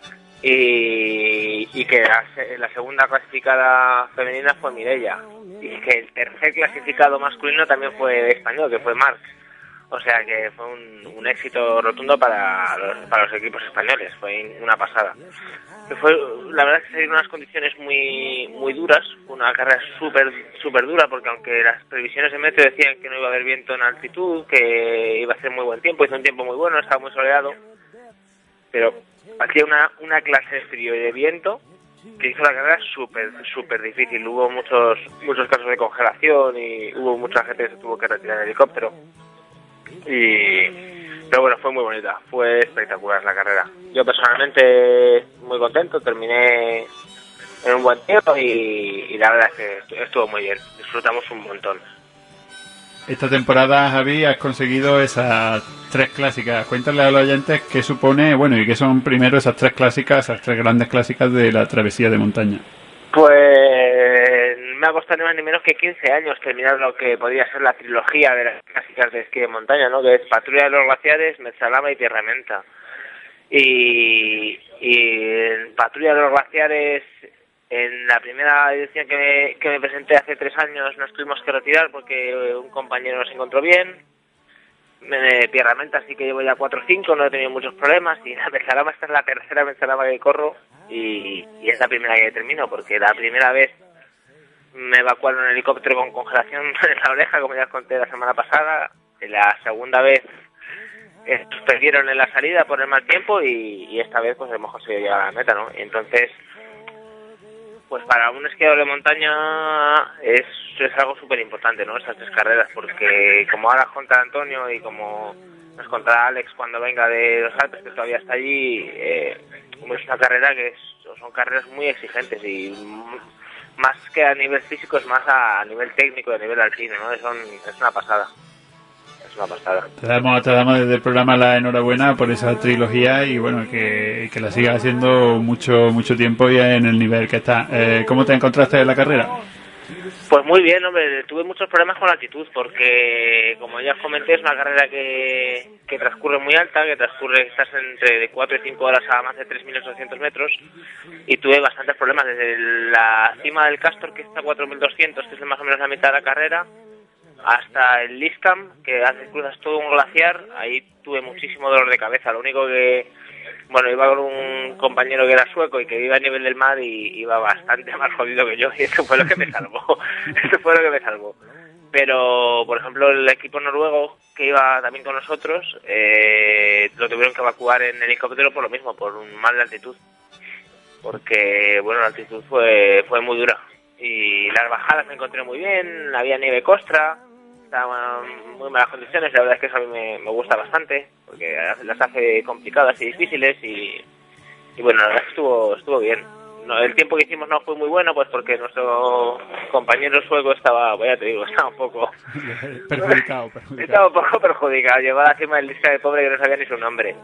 Y, y que la, la segunda clasificada femenina fue Mireia y que el tercer clasificado masculino también fue español, que fue Marc. O sea que fue un, un éxito rotundo para los, para los equipos españoles, fue una pasada. Que fue, la verdad es que se dieron unas condiciones muy muy duras, una carrera súper súper dura, porque aunque las previsiones de meteo decían que no iba a haber viento en altitud, que iba a hacer muy buen tiempo, hizo un tiempo muy bueno, estaba muy soleado, pero hacía una, una clase de frío y de viento que hizo la carrera súper súper difícil. Hubo muchos muchos casos de congelación y hubo mucha gente que se tuvo que retirar en helicóptero. Y pero bueno, fue muy bonita, fue espectacular la carrera. Yo personalmente muy contento, terminé en un buen tiempo y, y la verdad es que estuvo muy bien, disfrutamos un montón. Esta temporada, Javi, has conseguido esas tres clásicas. Cuéntale a los oyentes qué supone, bueno, y qué son primero esas tres clásicas, esas tres grandes clásicas de la travesía de montaña. Pues me ha costado ni más ni menos que quince años terminar lo que podría ser la trilogía de las clásicas de esquí de montaña, ¿no? Que es Patrulla de los Glaciares, Mesalama y Tierra Menta. Y, y en Patrulla de los Glaciares, en la primera edición que me, que me presenté hace tres años nos tuvimos que retirar porque un compañero no se encontró bien. En Tierra Menta sí que llevo ya cuatro o cinco, no he tenido muchos problemas, y la Mesalama, esta es la tercera Mesalama que corro y, y es la primera que termino, porque la primera vez me evacuaron en helicóptero con congelación en la oreja, como ya os conté la semana pasada. La segunda vez eh, suspendieron en la salida por el mal tiempo y, y esta vez pues hemos conseguido llegar a la meta, ¿no? Y entonces, pues para un esquiador de montaña es, es algo súper importante, ¿no? Esas tres carreras, porque como ahora contra Antonio y como nos contará Alex cuando venga de los Alpes, que todavía está allí, eh, es una carrera que es, son carreras muy exigentes y más que a nivel físico es más a, a nivel técnico y a nivel alpino, ¿no? Es, un, es una pasada. Es una pasada. Te damos, te damos desde el programa la enhorabuena por esa trilogía y bueno, que, que la sigas haciendo mucho mucho tiempo y en el nivel que está. Eh, ¿Cómo te encontraste en la carrera? Pues muy bien, hombre, tuve muchos problemas con la altitud porque, como ya os comenté, es una carrera que, que transcurre muy alta, que transcurre, estás entre de cuatro y cinco horas a más de tres mil ochocientos metros y tuve bastantes problemas desde la cima del Castor, que está a cuatro mil doscientos, que es más o menos la mitad de la carrera, hasta el Liscam, que hace cruzas todo un glaciar. Ahí tuve muchísimo dolor de cabeza. Lo único que, bueno, iba con un compañero que era sueco y que iba a nivel del mar y iba bastante más jodido que yo, y eso fue lo que me salvó. Eso fue lo que me salvó. Pero, por ejemplo, el equipo noruego que iba también con nosotros, eh, lo tuvieron que evacuar en helicóptero por lo mismo, por un mal de altitud. Porque, bueno, la altitud fue, fue muy dura. Y las bajadas me encontré muy bien, había nieve costra, estaban muy malas condiciones, la verdad es que eso a mí me, me gusta bastante, porque las hace complicadas y difíciles y, y bueno, la verdad es que estuvo, estuvo bien. No, el tiempo que hicimos no fue muy bueno, pues porque nuestro compañero sueco estaba, pues ya te digo, estaba un poco perjudicado, perjudicado. Estaba un poco perjudicado, llegó a la cima del lista de pobre que no sabía ni su nombre,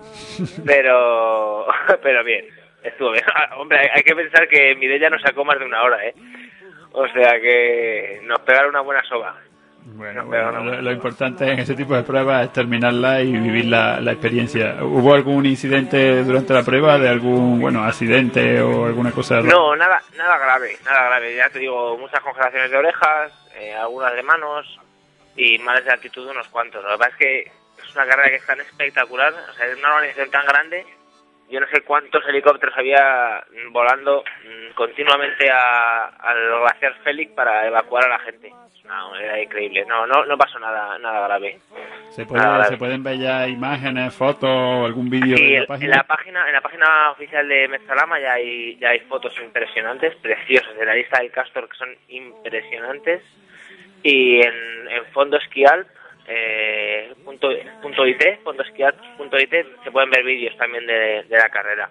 pero pero bien, estuvo bien. Hombre, hay que pensar que Mireia nos sacó más de una hora, ¿eh? O sea que nos pegaron una buena soga. Bueno, bueno lo, lo importante en ese tipo de pruebas es terminarla y vivir la, la experiencia. ¿Hubo algún incidente durante la prueba de algún, bueno, accidente o alguna cosa rara? No, nada nada grave, nada grave. Ya te digo, muchas congelaciones de orejas, eh, algunas de manos y males de altitud unos cuantos. Lo que pasa es que es una carrera que es tan espectacular, o sea, es una organización tan grande. Yo no sé cuántos helicópteros había volando continuamente a, al glaciar Félix para evacuar a la gente. No, era increíble. No, no, no pasó nada, nada grave. ¿Se, puede, nada grave. ¿Se pueden ver ya imágenes, fotos, algún vídeo sí, de la página? En la página, en la página oficial de Metzalama ya hay, ya hay fotos impresionantes, preciosas, de la lista del Castor, que son impresionantes. Y en, en Fondo Esquialp, Eh, punto, punto it, punto esquiar punto it, se pueden ver vídeos también de, de la carrera.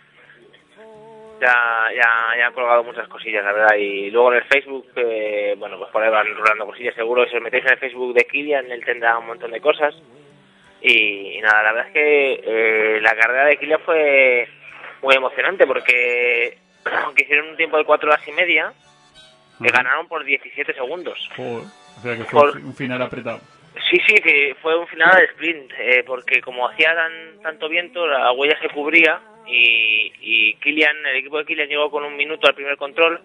Ya, ya, ya han colgado muchas cosillas, la verdad. Y luego en el Facebook, eh, bueno, pues por ahí van rolando cosillas. Seguro que si os metéis en el Facebook de Kilian, él tendrá un montón de cosas. Y, y nada, la verdad es que eh, la carrera de Kilian fue muy emocionante porque aunque hicieron un tiempo de cuatro horas y media, uh-huh. ganaron por diecisiete segundos. Joder, o sea que fue por... un final apretado. Sí, sí, que fue un final de sprint, eh, porque como hacía tan, tanto viento, la huella se cubría y, y Kilian, el equipo de Kilian llegó con un minuto al primer control,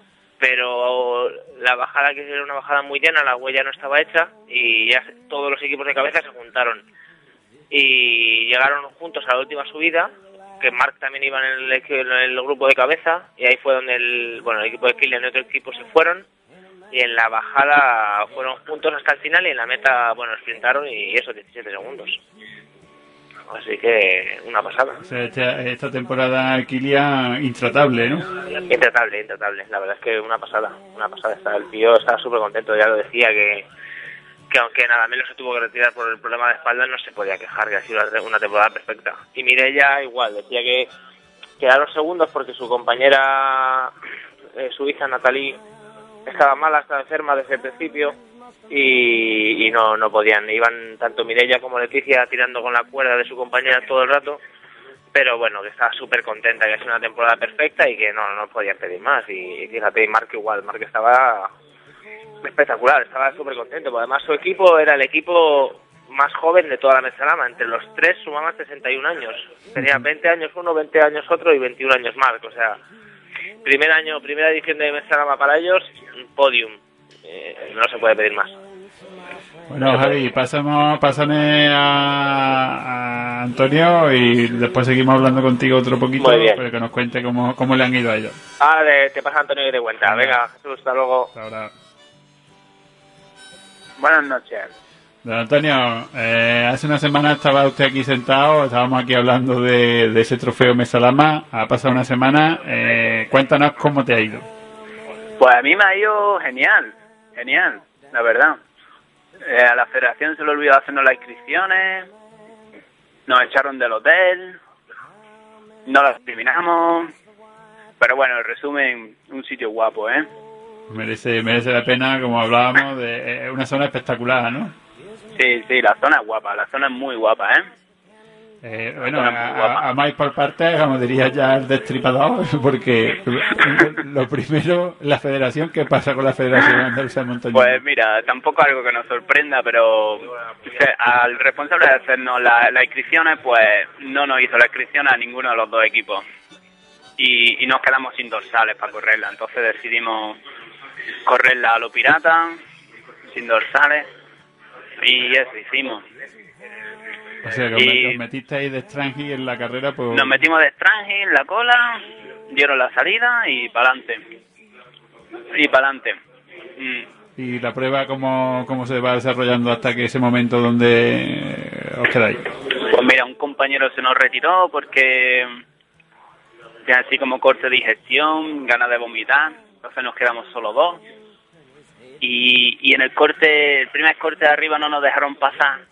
pero la bajada, que era una bajada muy llana, la huella no estaba hecha y ya todos los equipos de cabeza se juntaron y llegaron juntos a la última subida, que Mark también iba en el, en el grupo de cabeza, y ahí fue donde el, bueno, el equipo de Kilian y otro equipo se fueron. Y en la bajada fueron juntos hasta el final y en la meta, bueno, sprintaron y eso, diecisiete segundos. Así que una pasada. O sea, esta, esta temporada Kilian intratable, ¿no? Intratable, intratable. La verdad es que una pasada, una pasada. Está, el tío estaba súper contento, ya lo decía, que, que aunque nada menos se tuvo que retirar por el problema de espalda, no se podía quejar, que ha sido una temporada perfecta. Y Mireia igual, decía que quedaron segundos porque su compañera eh, suiza, Natalie, estaba mala, estaba enferma desde el principio y, y no no podían, iban tanto Mireia como Leticia tirando con la cuerda de su compañera todo el rato, pero bueno, que estaba súper contenta, que es una temporada perfecta y que no no podían pedir más. Y fíjate, Mark igual, Mark estaba espectacular, estaba súper contento, porque además su equipo era el equipo más joven de toda la Metzalama, entre los tres sumaban sesenta y un años, tenían veinte años uno, veinte años otro y veintiún años Mark, o sea, primer año, primera edición de Metzalama para ellos, podium, eh, no se puede pedir más. Bueno, Javi, pasamos, pásame a, a Antonio y después seguimos hablando contigo otro poquito para que nos cuente cómo, cómo le han ido a ellos. Ah, de, te pasa Antonio y te cuenta. Venga, Jesús, hasta luego. Hasta ahora. Buenas noches. Don Antonio, eh, hace una semana estaba usted aquí sentado, estábamos aquí hablando de, de ese trofeo Mesalama, ha pasado una semana, eh, cuéntanos cómo te ha ido. Pues a mí me ha ido genial, genial, la verdad. Eh, a la federación se le olvidó hacernos las inscripciones, nos echaron del hotel, no las terminamos, pero bueno, en resumen, un sitio guapo, ¿eh? Merece, merece la pena, como hablábamos, de eh, una zona espectacular, ¿no? Sí, sí, la zona es guapa, la zona es muy guapa, ¿eh? Eh, bueno, a, a, a más por parte, como diría ya el destripador, porque lo primero, la federación, ¿qué pasa con la Federación Andaluza de Montañismo? Pues mira, tampoco algo que nos sorprenda, pero al responsable de hacernos las la inscripciones, pues no nos hizo la inscripción a ninguno de los dos equipos. Y, y nos quedamos sin dorsales para correrla, entonces decidimos correrla a lo pirata, sin dorsales, y eso hicimos. O sea, que y os metisteis de Strange en la carrera, pues... Nos metimos de Strange en la cola, dieron la salida y para adelante. Y para adelante. Mm. ¿Y la prueba cómo, cómo se va desarrollando hasta que ese momento donde os quedáis? Pues mira, un compañero se nos retiró porque tiene así como corte de digestión, ganas de vomitar, entonces nos quedamos solo dos. Y, y en el corte, el primer corte de arriba no nos dejaron pasar.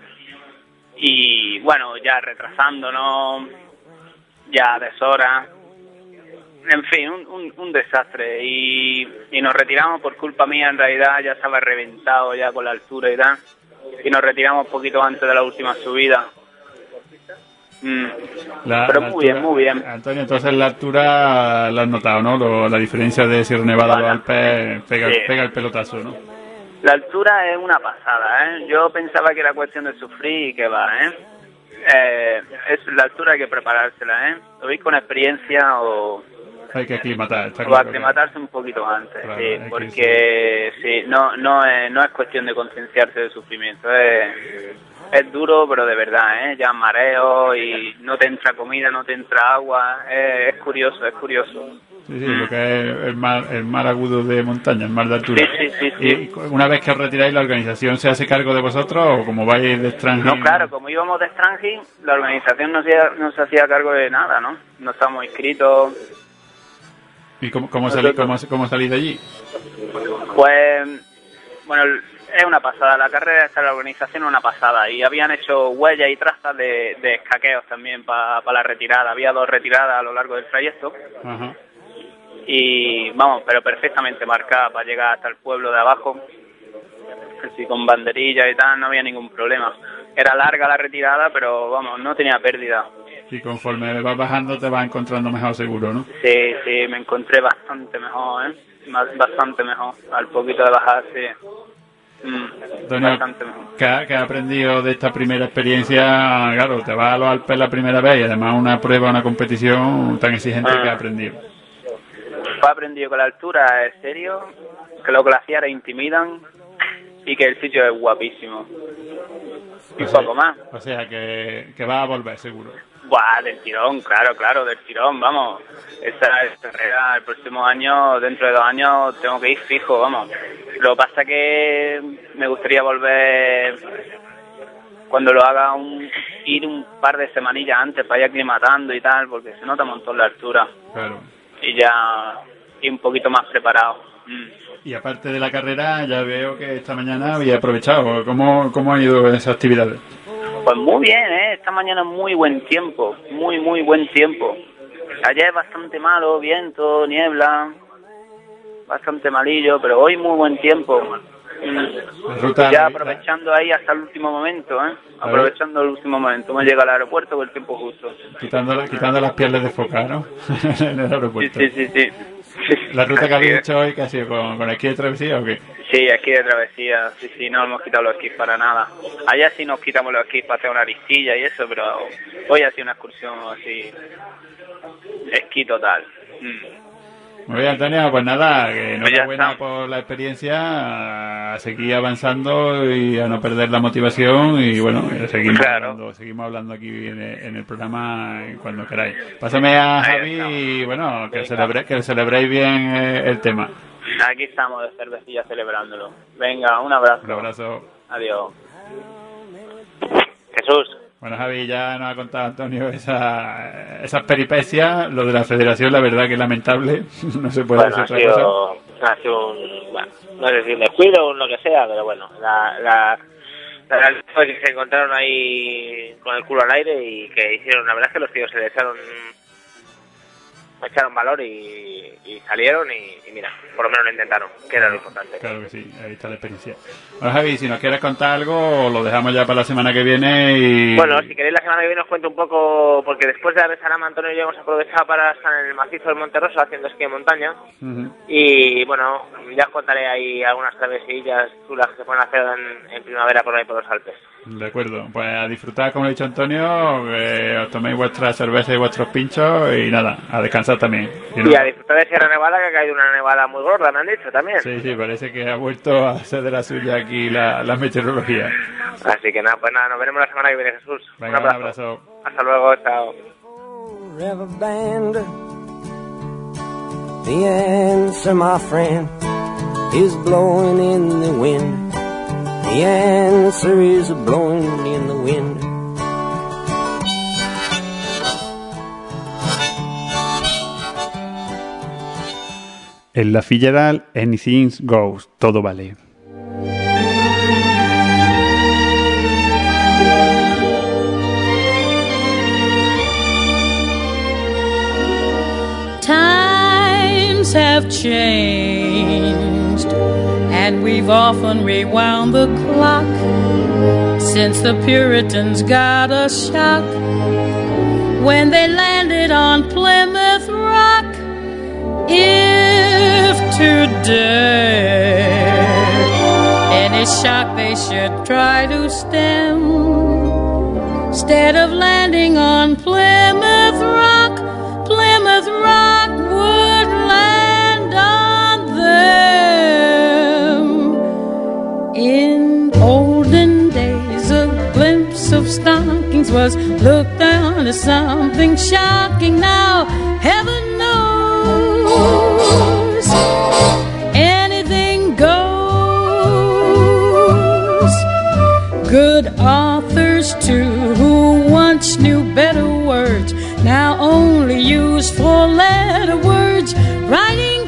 Y bueno, ya retrasándonos, ya deshora, en fin, un, un, un desastre. Y, y nos retiramos por culpa mía, en realidad ya estaba reventado ya con la altura y tal. Y nos retiramos un poquito antes de la última subida. Mm. La, Pero la muy altura, bien, muy bien. Antonio, entonces la altura la has notado, ¿no? Lo, la diferencia de Sierra Nevada a los Alpes pega, Sí. pega el pelotazo, ¿no? La altura es una pasada, ¿eh? Yo pensaba que era cuestión de sufrir y que va, ¿eh? eh es, la altura hay que preparársela, ¿eh? Lo veis con experiencia o... Hay que aclimatar, está o claro. aclimatarse un poquito antes, Claro, sí, hay que porque sí, no no es, no es cuestión de concienciarse del sufrimiento, es, es duro, pero de verdad, ¿eh? Ya mareo y no te entra comida, no te entra agua, es, es curioso, es curioso. Sí, sí, lo que es el mar, el mar agudo de montaña, el mar de altura. Sí, sí, sí, sí. Y una vez que os retiráis, ¿la organización se hace cargo de vosotros o como vais de extranjero? No, claro, como íbamos de extranjero, la organización no se, no se hacía cargo de nada, ¿no? No estábamos inscritos. ¿Y cómo, cómo, salí, cómo, cómo salís de allí? Pues, bueno, es una pasada. La carrera esta de la organización es una pasada. Y habían hecho huellas y trazas de, de escaqueos también para pa la retirada. Había dos retiradas a lo largo del trayecto. Ajá. Y vamos, pero perfectamente marcada para llegar hasta el pueblo de abajo. Así con banderillas y tal, no había ningún problema. Era larga la retirada, pero vamos, no tenía pérdida. Y conforme vas bajando te vas encontrando mejor seguro, ¿no? Sí, sí, me encontré bastante mejor, ¿eh? Más, bastante mejor. Al poquito de bajar, sí. Mm, Antonio, bastante mejor. ¿qué, ha- qué has aprendido de esta primera experiencia? Claro, te vas a los Alpes la primera vez y además una prueba, una competición tan exigente Ah. que has aprendido. He aprendido que la altura es serio, que los glaciares intimidan y que el sitio es guapísimo. Y O sea, poco más. O sea, que, que vas a volver seguro. Buah, del tirón, claro, claro, del tirón, vamos. Esta es carrera el próximo año, dentro de dos años, tengo que ir fijo, vamos. Lo que pasa que me gustaría volver cuando lo haga, un, ir un par de semanillas antes para ir aclimatando y tal, porque se nota un montón la altura. Claro. Y ya ir un poquito más preparado. Mm. Y aparte de la carrera, ya veo que esta mañana había aprovechado. ¿Cómo, cómo han ido esas actividades? Pues muy bien, ¿eh? Esta mañana muy buen tiempo, muy, muy buen tiempo. Ayer bastante malo, viento, niebla, bastante malillo, pero hoy muy buen tiempo. Mm. ruta- Ya aprovechando ahí hasta el último momento, ¿eh? Aprovechando el último momento. Me llega al aeropuerto con el tiempo justo. Quitando, quitando las pieles de foca, ¿no? En el aeropuerto. Sí, sí, sí. ¿La ruta que habéis Así es. hecho hoy, que ha sido con, con esquí de travesía o qué? Sí, esquí de travesía, sí, sí, no hemos quitado los esquís para nada. Allá sí nos quitamos los esquís para hacer una aristilla y eso, pero hoy ha sido una excursión así, esquí total. Mm. Muy bien, Antonio, pues nada, que Pues ya enhorabuena está. por la experiencia, a seguir avanzando y a no perder la motivación y bueno, seguimos, hablando, seguimos hablando aquí en el, en el programa cuando queráis. Pásame a Javi y bueno, que, celebre, que celebréis bien eh, el tema. Aquí estamos de cervecilla celebrándolo. Venga, un abrazo. Un abrazo. Adiós. Jesús. Bueno, Javi, ya nos ha contado Antonio esa, esas peripecias. Lo de la federación, la verdad que es lamentable. No se puede Bueno, ha decir otra sido, cosa. ha sido un, bueno, no sé si un descuido o lo que sea, pero bueno, la, la, la realidad fue que se encontraron ahí con el culo al aire y que hicieron, la verdad es que los tíos se le echaron, echaron valor y, y salieron y, y mira, por lo menos lo intentaron, que era lo importante. Claro que sí, ahí está la experiencia. Bueno, Javi, si nos quieres contar algo, lo dejamos ya para la semana que viene y... Bueno, si queréis la semana que viene os cuento un poco, porque después de la Besalama, Antonio y yo hemos aprovechado para estar en el macizo del Monte Rosa haciendo esquí de montaña. Uh-huh. Y bueno, ya os contaré ahí algunas travesillas chulas que se pueden hacer en, en primavera por ahí por los Alpes. De acuerdo, pues a disfrutar, como ha dicho Antonio, que os toméis vuestra cerveza y vuestros pinchos y nada, a descansar también. Y, no... y a disfrutar de Sierra Nevada, que ha caído una nevada muy gorda, me han dicho también. Sí, sí, parece que ha vuelto a ser de la suya aquí la, la meteorología. Así que nada, pues nada, nos veremos la semana que viene, Jesús. Venga, un abrazo. Un abrazo. Hasta luego, chao. River band. The answer, my friend, is blowing in the wind. The answer is blowing in the wind. En la Fitzgerald, anything goes, todo vale. Times have changed, and we've often rewound the clock since the Puritans got a shock when they landed on Plymouth Rock. If today any shock they should try to stem, instead of landing on Plymouth Rock, Plymouth Rock would land on them. In olden days, a glimpse of stockings was looked on as something shocking. Now, heaven knows anything goes. Good authors too, who once knew better words, now only use four-letter words, writing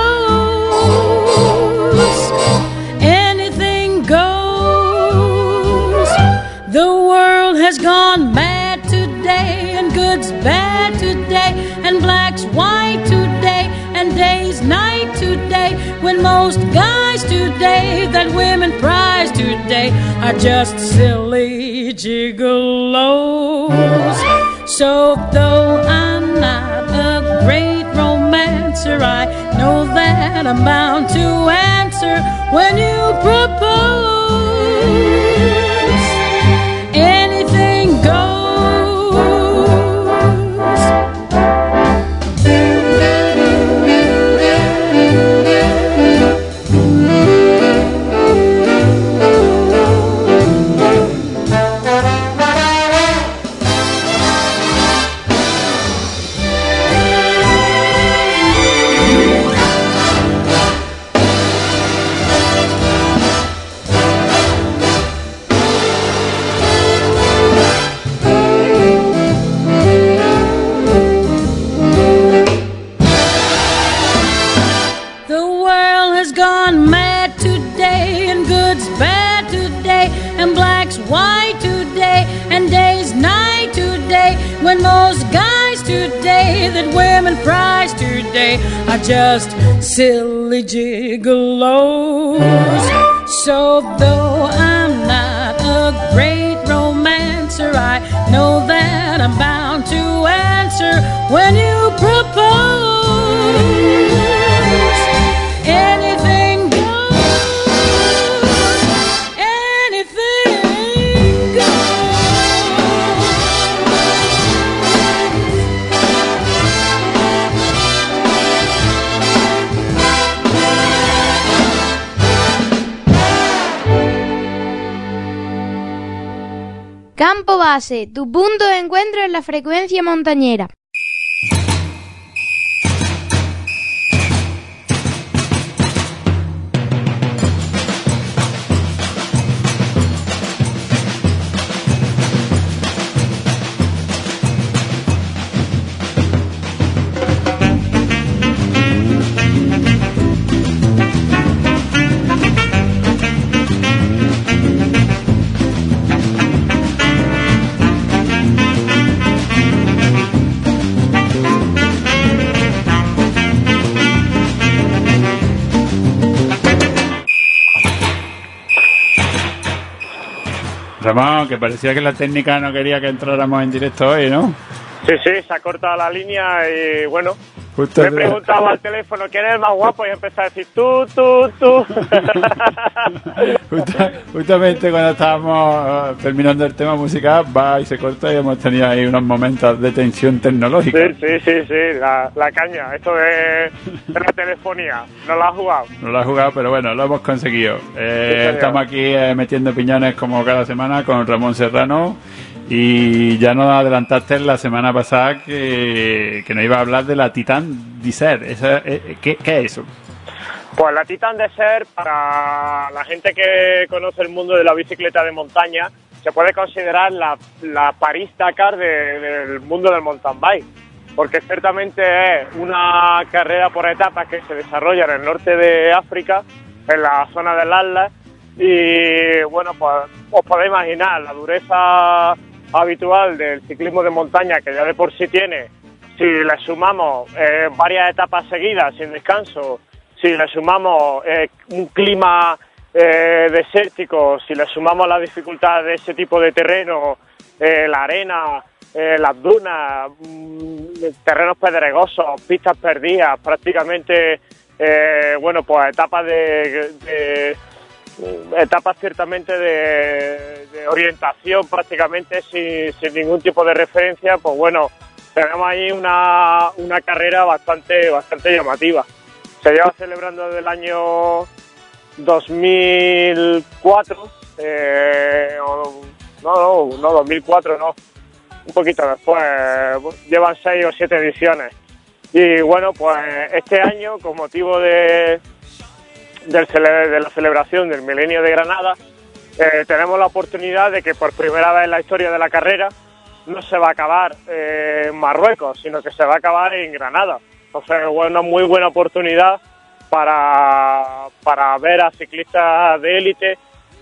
prose. Anything goes. The world has gone mad today, and good's bad today, and black's white today, and day's night today, when most guys today that women prize today are just silly gigolos. So though I'm not a great romancer, I know that I'm bound to answer when you propose. Anything goes. When most guys today that women prize today are just silly gigolos. So though I'm not a great romancer, I know that I'm bound to answer when you propose. Anything goes. Anything goes. Campo Base, tu punto de encuentro en la frecuencia montañera. Ramón, que parecía que la técnica no quería que entráramos en directo hoy, ¿no? Sí, sí, se ha cortado la línea y bueno, Justo me he preguntado al teléfono quién es el más guapo y he empezado a decir tú, tú, tú. Justa, justamente cuando estábamos uh, terminando el tema musical, va y se corta y hemos tenido ahí unos momentos de tensión tecnológica. Sí, sí, sí, sí, la, la caña, esto de, de la telefonía, no la has jugado. No lo ha jugado, pero bueno, lo hemos conseguido. Eh, Sí, estamos aquí eh, metiendo piñones como cada semana con Ramón Serrano. Y ya nos adelantaste la semana pasada que, que nos iba a hablar de la Titan Desert. Esa, eh, ¿qué, ¿Qué es eso? Pues la Titan Desert, para la gente que conoce el mundo de la bicicleta de montaña, se puede considerar la, la París-Dakar de, del mundo del mountain bike, porque ciertamente es una carrera por etapas que se desarrolla en el norte de África, en la zona del Atlas, y bueno, pues os podéis imaginar la dureza habitual del ciclismo de montaña, que ya de por sí tiene. Si le sumamos eh, varias etapas seguidas sin descanso, si le sumamos eh, un clima eh, desértico, si le sumamos la dificultad de ese tipo de terreno, eh, la arena, eh, las dunas, mmm, terrenos pedregosos, pistas perdidas, prácticamente, eh, bueno, pues etapas de, de etapas ciertamente de, de orientación prácticamente sin, sin ningún tipo de referencia, pues bueno, tenemos ahí una, una carrera bastante bastante llamativa. Se lleva celebrando desde el año dos mil cuatro, eh, o, no, no, no, dos mil cuatro no, un poquito después, llevan seis o siete ediciones. Y bueno, pues este año, con motivo de Del cele- de la celebración del Milenio de Granada, eh, tenemos la oportunidad de que por primera vez en la historia de la carrera no se va a acabar eh, en Marruecos, sino que se va a acabar en Granada. O sea, es una muy buena oportunidad para, para ver a ciclistas de élite.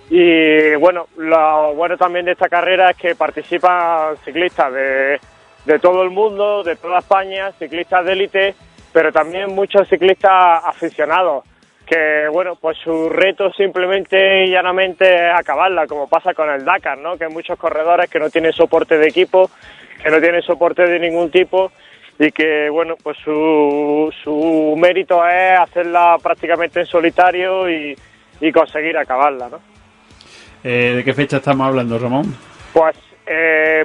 Y bueno, lo bueno también de esta carrera es que participan ciclistas de, de todo el mundo, de toda España, ciclistas de élite, pero también muchos ciclistas aficionados, que bueno, pues su reto simplemente y llanamente es acabarla, como pasa con el Dakar, ¿no? Que hay muchos corredores que no tienen soporte de equipo, que no tienen soporte de ningún tipo, y que bueno, pues su, su mérito es hacerla prácticamente en solitario y, y conseguir acabarla, ¿no? Eh, ¿De qué fecha estamos hablando, Ramón? Pues eh,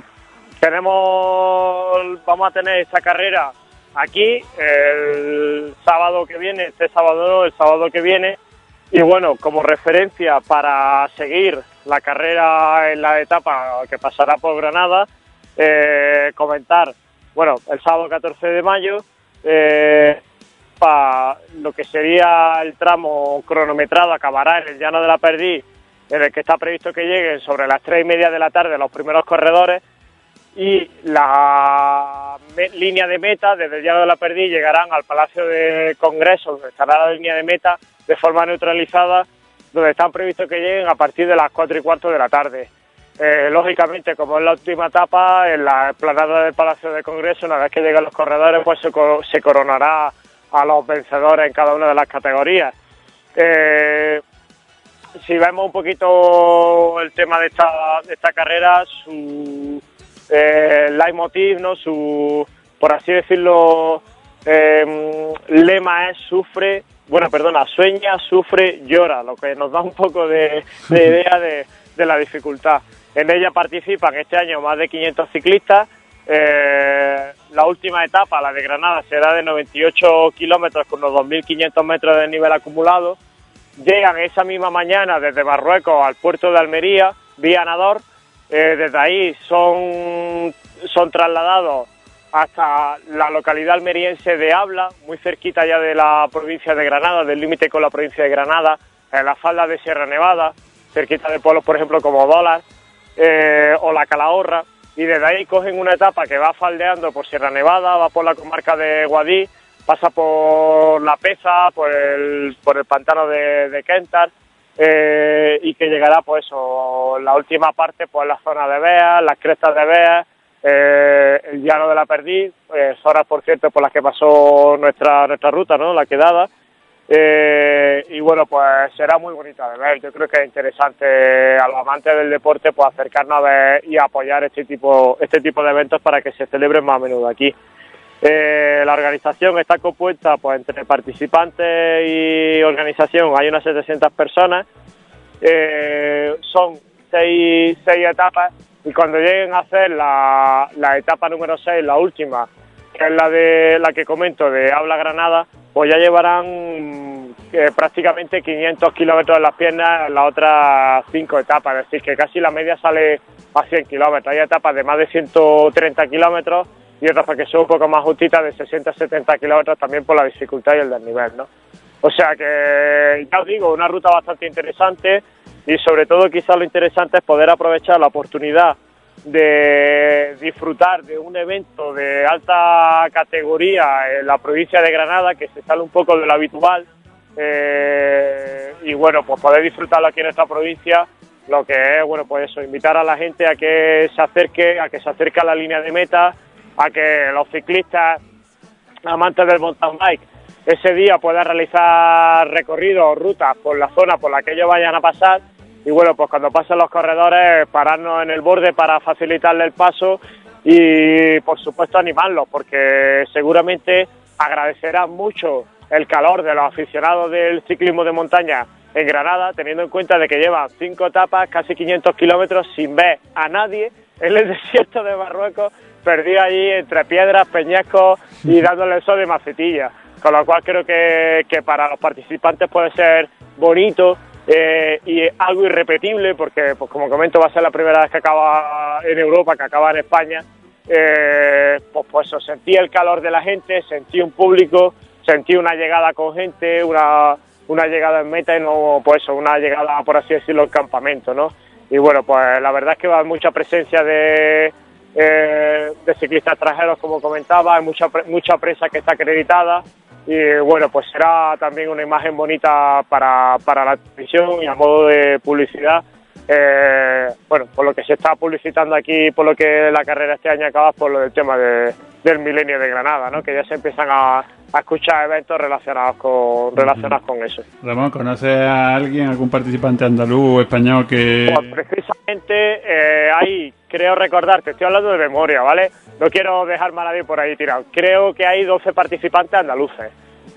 tenemos, vamos a tener esta carrera aquí el sábado que viene, este sábado no, el sábado que viene, y bueno, como referencia para seguir la carrera en la etapa que pasará por Granada, eh, comentar, bueno, el sábado catorce de mayo, eh, para lo que sería el tramo cronometrado, acabará en el Llano de la Perdiz, en el que está previsto que lleguen sobre las tres y media de la tarde los primeros corredores, y la me- línea de meta desde el Llano de la Perdiz llegarán al Palacio de Congreso, donde estará la línea de meta de forma neutralizada, donde están previstos que lleguen a partir de las cuatro y cuarto de la tarde. Eh, lógicamente, como es la última etapa, en la explanada del Palacio de Congreso, una vez que lleguen los corredores, pues se, co- se coronará a los vencedores en cada una de las categorías. Eh, si vemos un poquito el tema de esta, de esta carrera, su eh, leitmotiv, ¿no? Su, por así decirlo, eh, lema es sufre, bueno, perdona, sueña, sufre, llora, lo que nos da un poco de, de idea de, de la dificultad. En ella participan este año más de quinientos ciclistas. Eh, la última etapa, la de Granada, será de noventa y ocho kilómetros con unos dos mil quinientos metros de nivel acumulado. Llegan esa misma mañana desde Marruecos al puerto de Almería, vía Nador. Eh, desde ahí son, son trasladados hasta la localidad almeriense de Abla, muy cerquita ya de la provincia de Granada, del límite con la provincia de Granada, en la falda de Sierra Nevada, cerquita de pueblos, por ejemplo, como Dólar eh, o La Calahorra, y desde ahí cogen una etapa que va faldeando por Sierra Nevada, va por la comarca de Guadix, pasa por La Peza, por el, por el pantano de, de Kentar, eh, y que llegará, pues eso, la última parte, pues la zona de Beas, las crestas de Beas, eh, el Llano de la Perdiz, eh, zonas, por cierto, por las que pasó nuestra nuestra ruta, ¿no?, la quedada, Eh, y bueno, pues será muy bonita de ver. Yo creo que es interesante a los amantes del deporte pues acercarnos a ver y apoyar este tipo este tipo de eventos para que se celebren más a menudo aquí. Eh, la organización está compuesta pues entre participantes y organización, hay unas setecientas personas, eh, son seis, seis etapas, y cuando lleguen a hacer la, la etapa número seis, la última, que es la de la que comento de Habla Granada, pues ya llevarán eh, prácticamente quinientos kilómetros en las piernas en las otras cinco etapas, es decir, que casi la media sale a cien kilómetros. Hay etapas de más de ciento treinta kilómetros y otras que son un poco más justitas de sesenta a setenta kilómetros, también por la dificultad y el desnivel, ¿no? O sea que, ya os digo, una ruta bastante interesante, y sobre todo quizás lo interesante es poder aprovechar la oportunidad de disfrutar de un evento de alta categoría en la provincia de Granada, que se sale un poco de lo habitual, eh, y bueno, pues poder disfrutarlo aquí en esta provincia, lo que es, bueno, pues eso, invitar a la gente a que se acerque, a que se acerque a la línea de meta, a que los ciclistas amantes del mountain bike ese día puedan realizar recorridos o rutas por la zona por la que ellos vayan a pasar. Y bueno, pues cuando pasen los corredores, pararnos en el borde para facilitarle el paso y, por supuesto, animarlos, porque seguramente agradecerán mucho el calor de los aficionados del ciclismo de montaña en Granada, teniendo en cuenta de que llevan cinco etapas, casi quinientos kilómetros, sin ver a nadie en el desierto de Marruecos, perdido allí entre piedras, peñascos y dándole el sol de macetilla. Con lo cual creo que, que para los participantes puede ser bonito, Eh, y algo irrepetible, porque pues como comento va a ser la primera vez que acaba en Europa, que acaba en España. eh, pues, pues eso, sentí el calor de la gente, sentí un público, sentí una llegada con gente, una, una llegada en meta y no, pues eso, una llegada, por así decirlo, en campamento, ¿no? Y bueno, pues la verdad es que va a haber mucha presencia de, eh, de ciclistas extranjeros, como comentaba, hay mucha, mucha prensa que está acreditada. Y bueno, pues será también una imagen bonita para, para la televisión y a modo de publicidad. Eh, bueno, por lo que se está publicitando aquí, por lo que la carrera este año acaba, por lo del tema de, del milenio de Granada, ¿no? Que ya se empiezan a, a escuchar eventos relacionados con relacionados con eso. Ramón, ¿conoces a alguien, algún participante andaluz o español que...? Pues precisamente eh, ahí, creo recordar, te estoy hablando de memoria, ¿vale? No quiero dejarme a nadie por ahí tirado. Creo que hay doce participantes andaluces.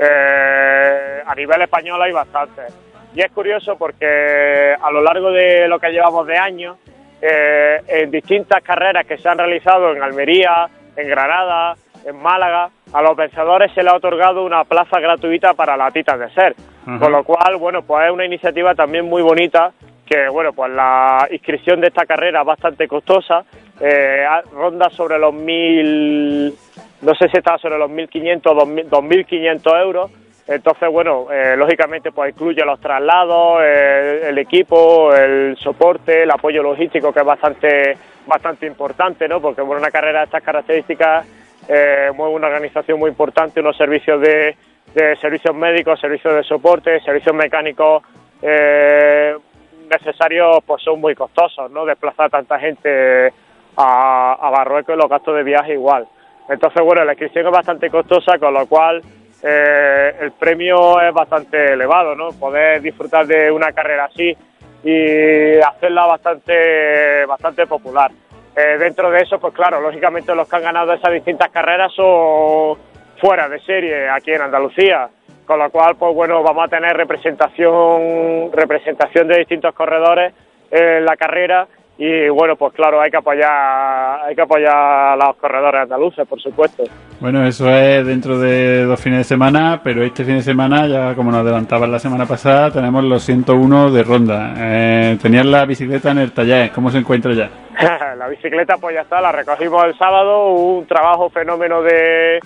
Eh, a nivel español hay bastantes. Y es curioso porque a lo largo de lo que llevamos de años, eh, en distintas carreras que se han realizado en Almería, en Granada, en Málaga, a los vencedores se les ha otorgado una plaza gratuita para la Titan Desert. Uh-huh. Con lo cual, bueno, pues es una iniciativa también muy bonita, que bueno, pues la inscripción de esta carrera es bastante costosa, eh, ronda sobre los mil, no sé si está sobre los mil quinientos, dos mil quinientos euros. Entonces, bueno, eh, lógicamente pues incluye los traslados, eh, el equipo, el soporte, el apoyo logístico, que es bastante bastante importante, ¿no? Porque bueno, una carrera de estas características eh, mueve una organización muy importante, unos servicios de, de servicios médicos, servicios de soporte, servicios mecánicos eh, necesarios, pues son muy costosos, ¿no? Desplazar a tanta gente a, a Marruecos y los gastos de viaje igual. Entonces, bueno, la inscripción es bastante costosa, con lo cual eh, el premio es bastante elevado, ¿no? Poder disfrutar de una carrera así y hacerla bastante bastante popular. Eh, dentro de eso, pues claro, lógicamente los que han ganado esas distintas carreras son fuera de serie aquí en Andalucía, con lo cual, pues bueno, vamos a tener representación representación de distintos corredores en la carrera. Y bueno, pues claro, hay que apoyar hay que apoyar a los corredores andaluces, por supuesto. Bueno, eso es dentro de dos fines de semana, pero este fin de semana, ya como nos adelantabas la semana pasada, tenemos los ciento uno de Ronda. Eh, tenías la bicicleta en el taller, ¿cómo se encuentra ya? La bicicleta pues ya está, la recogimos el sábado, un trabajo fenómeno de,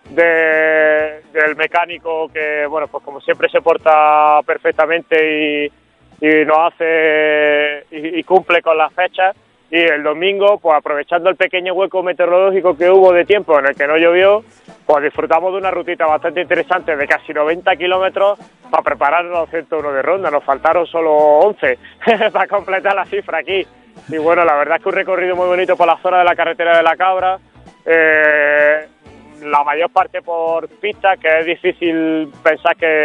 de del mecánico que, bueno, pues como siempre se porta perfectamente y y nos hace y, y cumple con las fechas. Y el domingo, pues aprovechando el pequeño hueco meteorológico que hubo de tiempo en el que no llovió, pues disfrutamos de una rutita bastante interesante de casi noventa kilómetros para preparar los ciento uno de Ronda. Nos faltaron solo once para completar la cifra aquí. Y bueno, la verdad es que un recorrido muy bonito por la zona de la carretera de la Cabra, eh, la mayor parte por pista, que es difícil pensar que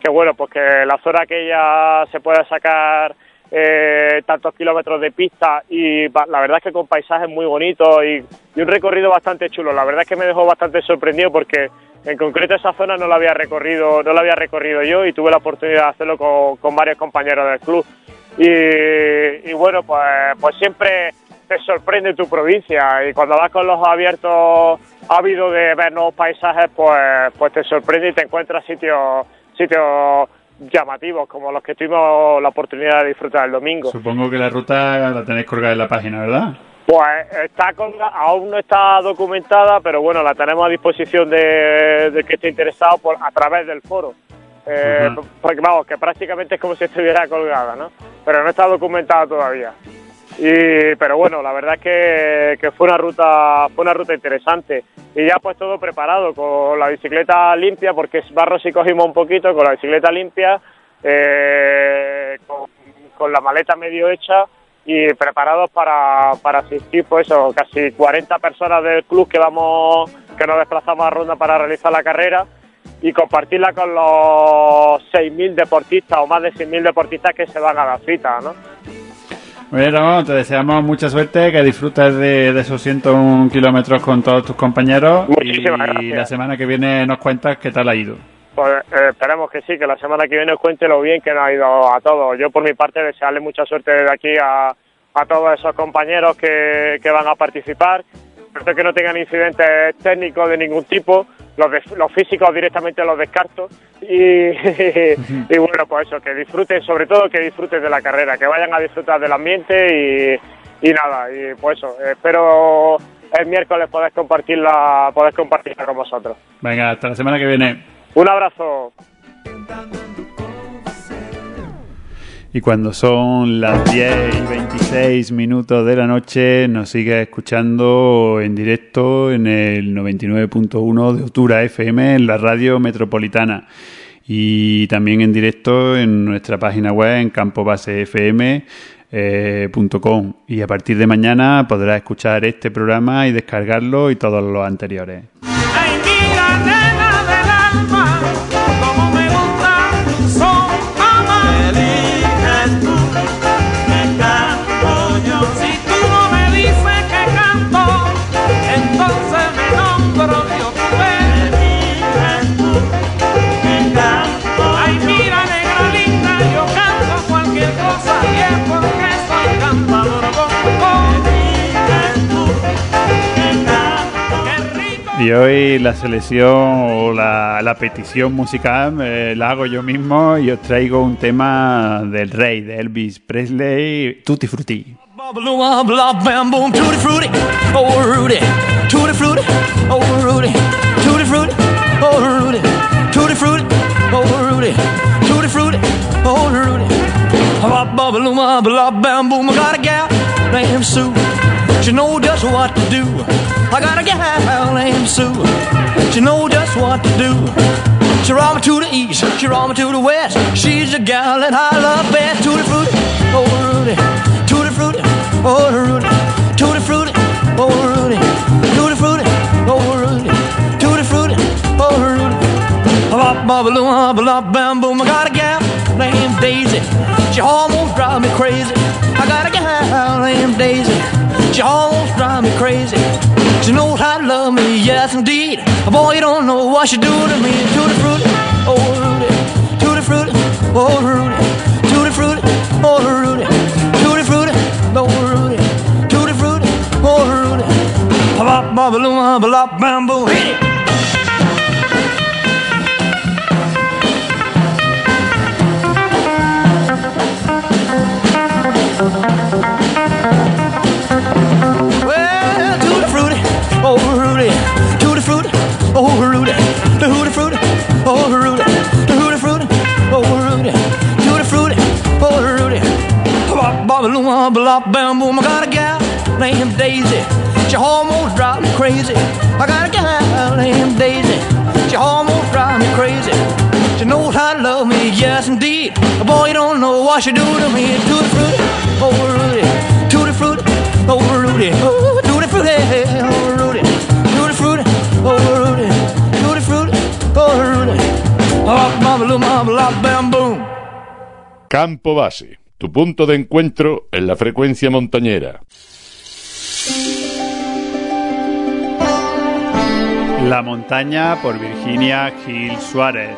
que bueno, pues que la zona aquella se pueda sacar eh, tantos kilómetros de pista y la verdad es que con paisajes muy bonitos y, y un recorrido bastante chulo. La verdad es que me dejó bastante sorprendido porque en concreto esa zona no la había recorrido, no la había recorrido yo y tuve la oportunidad de hacerlo con, con varios compañeros del club. Y, y bueno, pues, pues siempre te sorprende tu provincia y cuando vas con los ojos abiertos, ávido de ver nuevos paisajes, pues, pues te sorprende y te encuentras sitios, sitios llamativos como los que tuvimos la oportunidad de disfrutar el domingo. Supongo que la ruta la tenéis colgada en la página, ¿verdad? Pues está colgada, aún no está documentada, pero bueno, la tenemos a disposición de, de que esté interesado por, a través del foro. Eh, uh-huh. Porque vamos, que prácticamente es como si estuviera colgada, ¿no? Pero no está documentada todavía. Y, pero bueno, la verdad es que, que fue una ruta fue una ruta interesante y ya pues todo preparado con la bicicleta limpia, porque barro sí cogimos un poquito, con la bicicleta limpia, eh, con, con la maleta medio hecha y preparados para, para asistir, pues eso, casi cuarenta personas del club que vamos que nos desplazamos a Ronda para realizar la carrera y compartirla con los seis mil deportistas o más de seis mil deportistas que se van a la cita, ¿no? Bueno, te deseamos mucha suerte, que disfrutes de, de esos ciento uno kilómetros con todos tus compañeros. Muchísimas y gracias. La semana que viene nos cuentas qué tal ha ido. Pues eh, esperemos que sí, que la semana que viene os cuente lo bien que nos ha ido a todos. Yo por mi parte desearle mucha suerte desde aquí a, a todos esos compañeros que, que van a participar. Espero que no tengan incidentes técnicos de ningún tipo. Los, de, los físicos directamente los descarto y, y bueno, pues eso, que disfruten, sobre todo que disfruten de la carrera, que vayan a disfrutar del ambiente y, y nada, y pues eso, espero el miércoles poder compartirla, poder compartirla con vosotros. Venga, hasta la semana que viene. Un abrazo. Y cuando son las diez y veintiséis minutos de la noche, nos sigue escuchando en directo en el noventa y nueve punto uno de Otura F M en la radio metropolitana. Y también en directo en nuestra página web en campo base f m punto com. Y a partir de mañana podrás escuchar este programa y descargarlo y todos los anteriores. Ay, mira, nena del alma, como me gusta, son mamá. Eliges tú, que canto yo. Si tú no me dices que canto, entonces me nombro yo. Eliges tú, que canto. Ay, mira, negra linda, yo canto cualquier cosa y es porque soy cantador. Eliges tú, que canto. Qué rico. Y hoy la selección o la, la petición musical eh, la hago yo mismo y os traigo un tema del rey, de Elvis Presley, Tutti Frutti. Blah, blah, bam, boom, tutti frutti, oh Rudy, tutti frutti, oh Rudy, tutti frutti, oh Rudy, tutti frutti, oh Rudy, tutti frutti, oh Rudy. Blah, blah, blah, blah, bam, boom, I got a gal named Sue, she know just what to do. I got a gal named Sue, she know just what to do. She roll me to the east, she roll me to the west. She's the gal that I love best. Tutti frutti, oh Rudy, tutti frutti, oh Rudy, tutti frutti, oh Rudy, tutti frutti, oh Rudy, tutti frutti, oh Rudy. Bop, bop, bop, bop, bam, boom. I got a gal named Daisy, she almost drives me crazy. I got a gal named Daisy, she almost drives me crazy. She knows how to love me, yes indeed. Boy, you don't know what she do to me. Tutti frutti, oh Rudy, tutti frutti, oh Rudy, tutti frutti, oh Rudy, tutti frutti, oh Rudy, tutti frutti, oh Rudy. Bop, bop, bop, bop, bam, boom, hit it. Well, tutti frutti, oh Rudy, tutti frutti, oh Rudy, the tutti frutti, oh Rudy, the tutti frutti, oh Rudy, tutti frutti, oh Rudy. Bop, bop, bop, bop, bam, boom. I got a gal named Daisy, she almost drives me crazy. I got a gal named Daisy, she almost drives me crazy. She knows how to love me, yes indeed. Boy, you don't know what she do to me. Tutti frutti, oh Rudy, tutti frutti, oh Rudy, oh tutti frutti, oh Rudy, tutti frutti, oh Rudy, tutti frutti, oh Rudy. Campo Base, tu punto de encuentro en la frecuencia montañera. La montaña por Virginia Gil Suárez.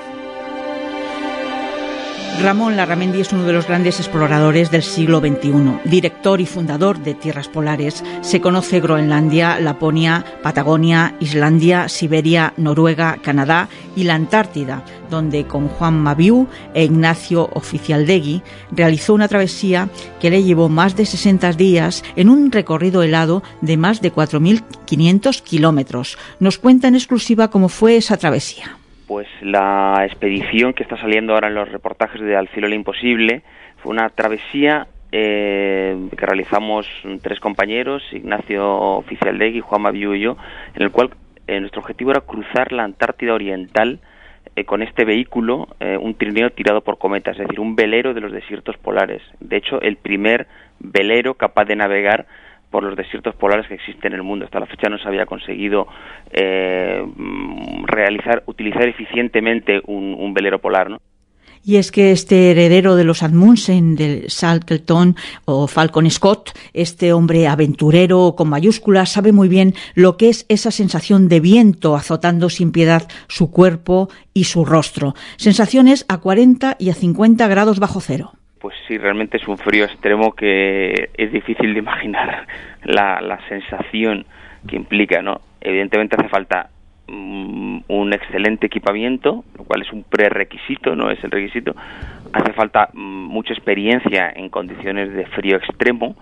Ramón Larramendi es uno de los grandes exploradores del siglo veintiuno, director y fundador de Tierras Polares. Se conoce Groenlandia, Laponia, Patagonia, Islandia, Siberia, Noruega, Canadá y la Antártida, donde con Juan Mabiu e Ignacio Oficialdegui realizó una travesía que le llevó más de sesenta días en un recorrido helado de más de cuatro mil quinientos kilómetros. Nos cuenta en exclusiva cómo fue esa travesía. Pues la expedición que está saliendo ahora en los reportajes de Al filo del imposible fue una travesía eh, que realizamos tres compañeros, Ignacio Oficialdegui, Juan Mabiu y yo, en el cual eh, nuestro objetivo era cruzar la Antártida Oriental eh, con este vehículo, eh, un trineo tirado por cometas, es decir, un velero de los desiertos polares. De hecho, el primer velero capaz de navegar por los desiertos polares que existen en el mundo. Hasta la fecha no se había conseguido eh, realizar, utilizar eficientemente un, un velero polar, ¿no? Y es que este heredero de los Amundsen, del Shackleton o Falcon Scott, este hombre aventurero con mayúsculas, sabe muy bien lo que es esa sensación de viento azotando sin piedad su cuerpo y su rostro. Sensaciones a cuarenta y a cincuenta grados bajo cero. Pues sí, realmente es un frío extremo que es difícil de imaginar la, la sensación que implica, ¿no? Evidentemente hace falta um, un excelente equipamiento, lo cual es un prerequisito, no es el requisito. Hace falta um, mucha experiencia en condiciones de frío extremo,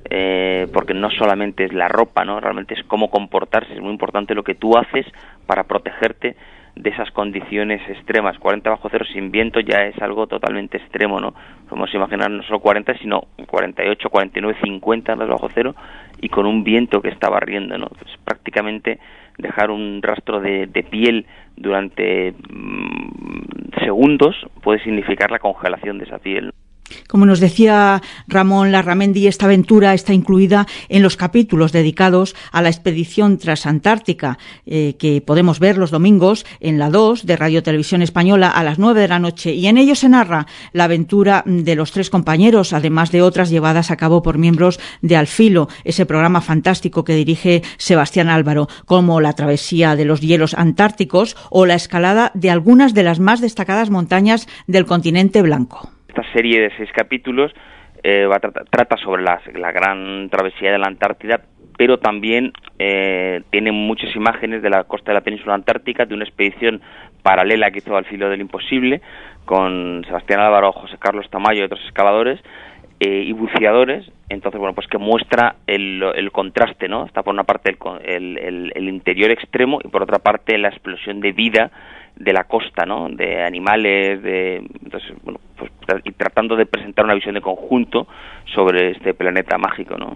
eh, porque no solamente es la ropa, ¿no? Realmente es cómo comportarse, es muy importante lo que tú haces para protegerte de esas condiciones extremas. Cuarenta bajo cero sin viento ya es algo totalmente extremo, ¿no? Podemos imaginar no solo cuarenta, sino cuarenta y ocho, cuarenta y nueve, cincuenta bajo cero y con un viento que está barriendo, ¿no? Pues prácticamente dejar un rastro de, de piel durante mmm, segundos puede significar la congelación de esa piel, ¿no? Como nos decía Ramón Larramendi, esta aventura está incluida en los capítulos dedicados a la expedición transantártica, eh, que podemos ver los domingos en la dos de Radio Televisión Española a las nueve de la noche, y en ellos se narra la aventura de los tres compañeros, además de otras llevadas a cabo por miembros de Al Filo, ese programa fantástico que dirige Sebastián Álvaro, como la travesía de los hielos antárticos o la escalada de algunas de las más destacadas montañas del continente blanco. Esta serie de seis capítulos eh, va a tra- trata sobre la, la gran travesía de la Antártida, pero también eh, tiene muchas imágenes de la costa de la península antártica, de una expedición paralela que hizo Al filo del imposible, con Sebastián Álvaro, José Carlos Tamayo y otros excavadores eh, y buceadores. Entonces, bueno, pues que muestra el, el contraste, ¿no? Está por una parte el, el, el, el interior extremo y por otra parte la explosión de vida de la costa, ¿no? De animales, de entonces, bueno, pues y tratando de presentar una visión de conjunto sobre este planeta mágico, ¿no?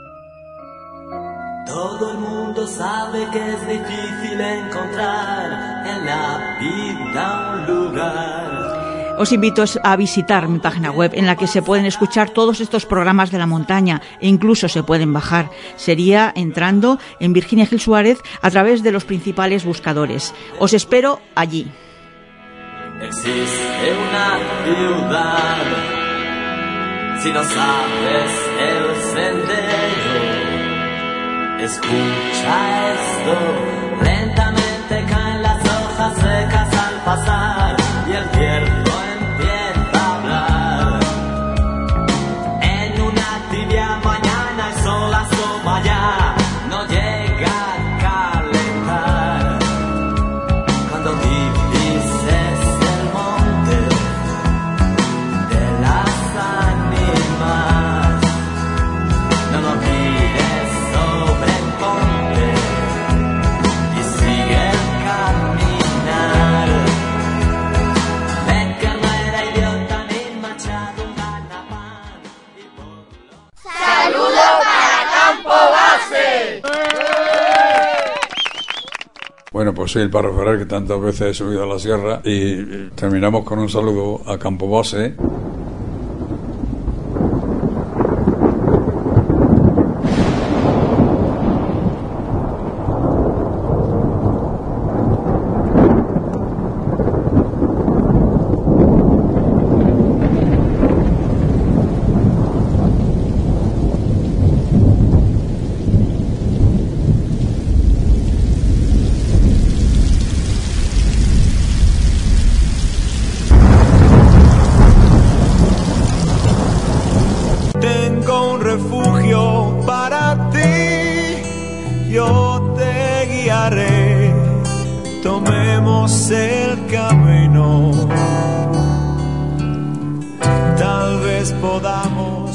Todo el mundo sabe que es difícil encontrar en la vida un lugar. Os invito a visitar mi página web en la que se pueden escuchar todos estos programas de la montaña e incluso se pueden bajar. Sería entrando en Virginia Gil Suárez a través de los principales buscadores. Os espero allí. Existe una ciudad, si no sabes el sendero, escucha esto, lentamente caen las hojas secas al pasar y el viento empieza a hablar. En una tibia mañana el sol asoma ya, no llega a calentar. Cuando divises el monte de las ánimas, no lo mires, sobreponte y sigue el caminar. ¡Saludos para Campo Base! Bueno, pues soy el Parro Ferrer, que tantas veces he subido a la sierra, y terminamos con un saludo a Campo Base.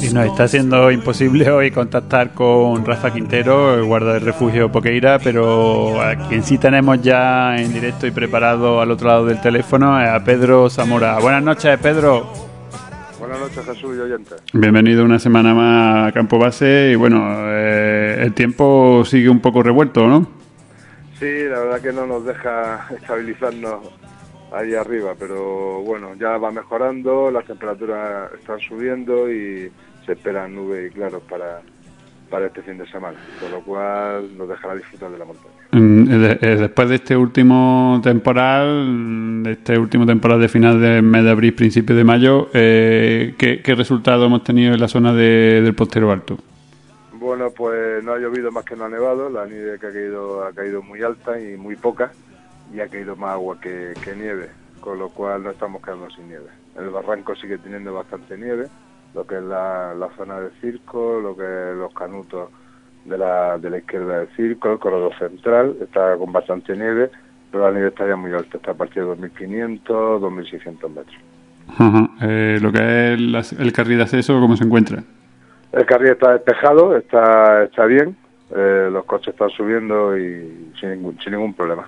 Y nos está siendo imposible hoy contactar con Rafa Quintero, el guarda del refugio Poqueira, pero a quien sí tenemos ya en directo y preparado al otro lado del teléfono es a Pedro Zamora. Buenas noches, Pedro. Buenas noches, Jesús y oyentes. Bienvenido una semana más a Campo Base y bueno, eh, el tiempo sigue un poco revuelto, ¿no? Sí, la verdad que no nos deja estabilizarnos ahí arriba, pero bueno, ya va mejorando, las temperaturas están subiendo y se esperan nubes y claros para, para este fin de semana, con lo cual nos dejará disfrutar de la montaña. Después de este último temporal, de este último temporal de final del mes de abril, principio de mayo, eh, ¿qué, qué resultado hemos tenido en la zona de, del Postero Alto? Bueno, pues no ha llovido más que no ha nevado, la nieve que ha caído ha caído muy alta y muy poca, y ha caído más agua que, que nieve, con lo cual no estamos quedando sin nieve. El barranco sigue teniendo bastante nieve, lo que es la, la zona del circo, lo que es los canutos de la, de la izquierda del circo, el corredor central, está con bastante nieve, pero la nieve está ya muy alta, está a partir de dos mil quinientos, dos mil seiscientos metros. Uh-huh. Eh, lo que es el, el carril de acceso, ¿cómo se encuentra? El carril está despejado, está, está bien, eh, los coches están subiendo y sin ningún, sin ningún problema.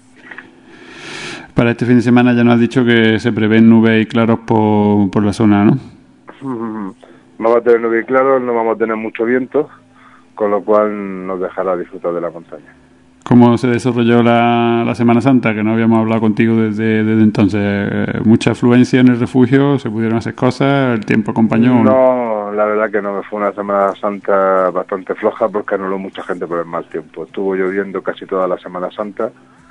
Para este fin de semana ya nos has dicho que se prevén nubes y claros por, por la zona, ¿no? Vamos a tener nubes y claros, no vamos a tener mucho viento, con lo cual nos dejará disfrutar de la montaña. ¿Cómo se desarrolló la, la Semana Santa? Que no habíamos hablado contigo desde, desde entonces. Eh, ¿Mucha afluencia en el refugio? ¿Se pudieron hacer cosas? ¿El tiempo acompañó? No, no, la verdad que no. Fue una Semana Santa bastante floja porque anuló mucha gente por el mal tiempo. Estuvo lloviendo casi toda la Semana Santa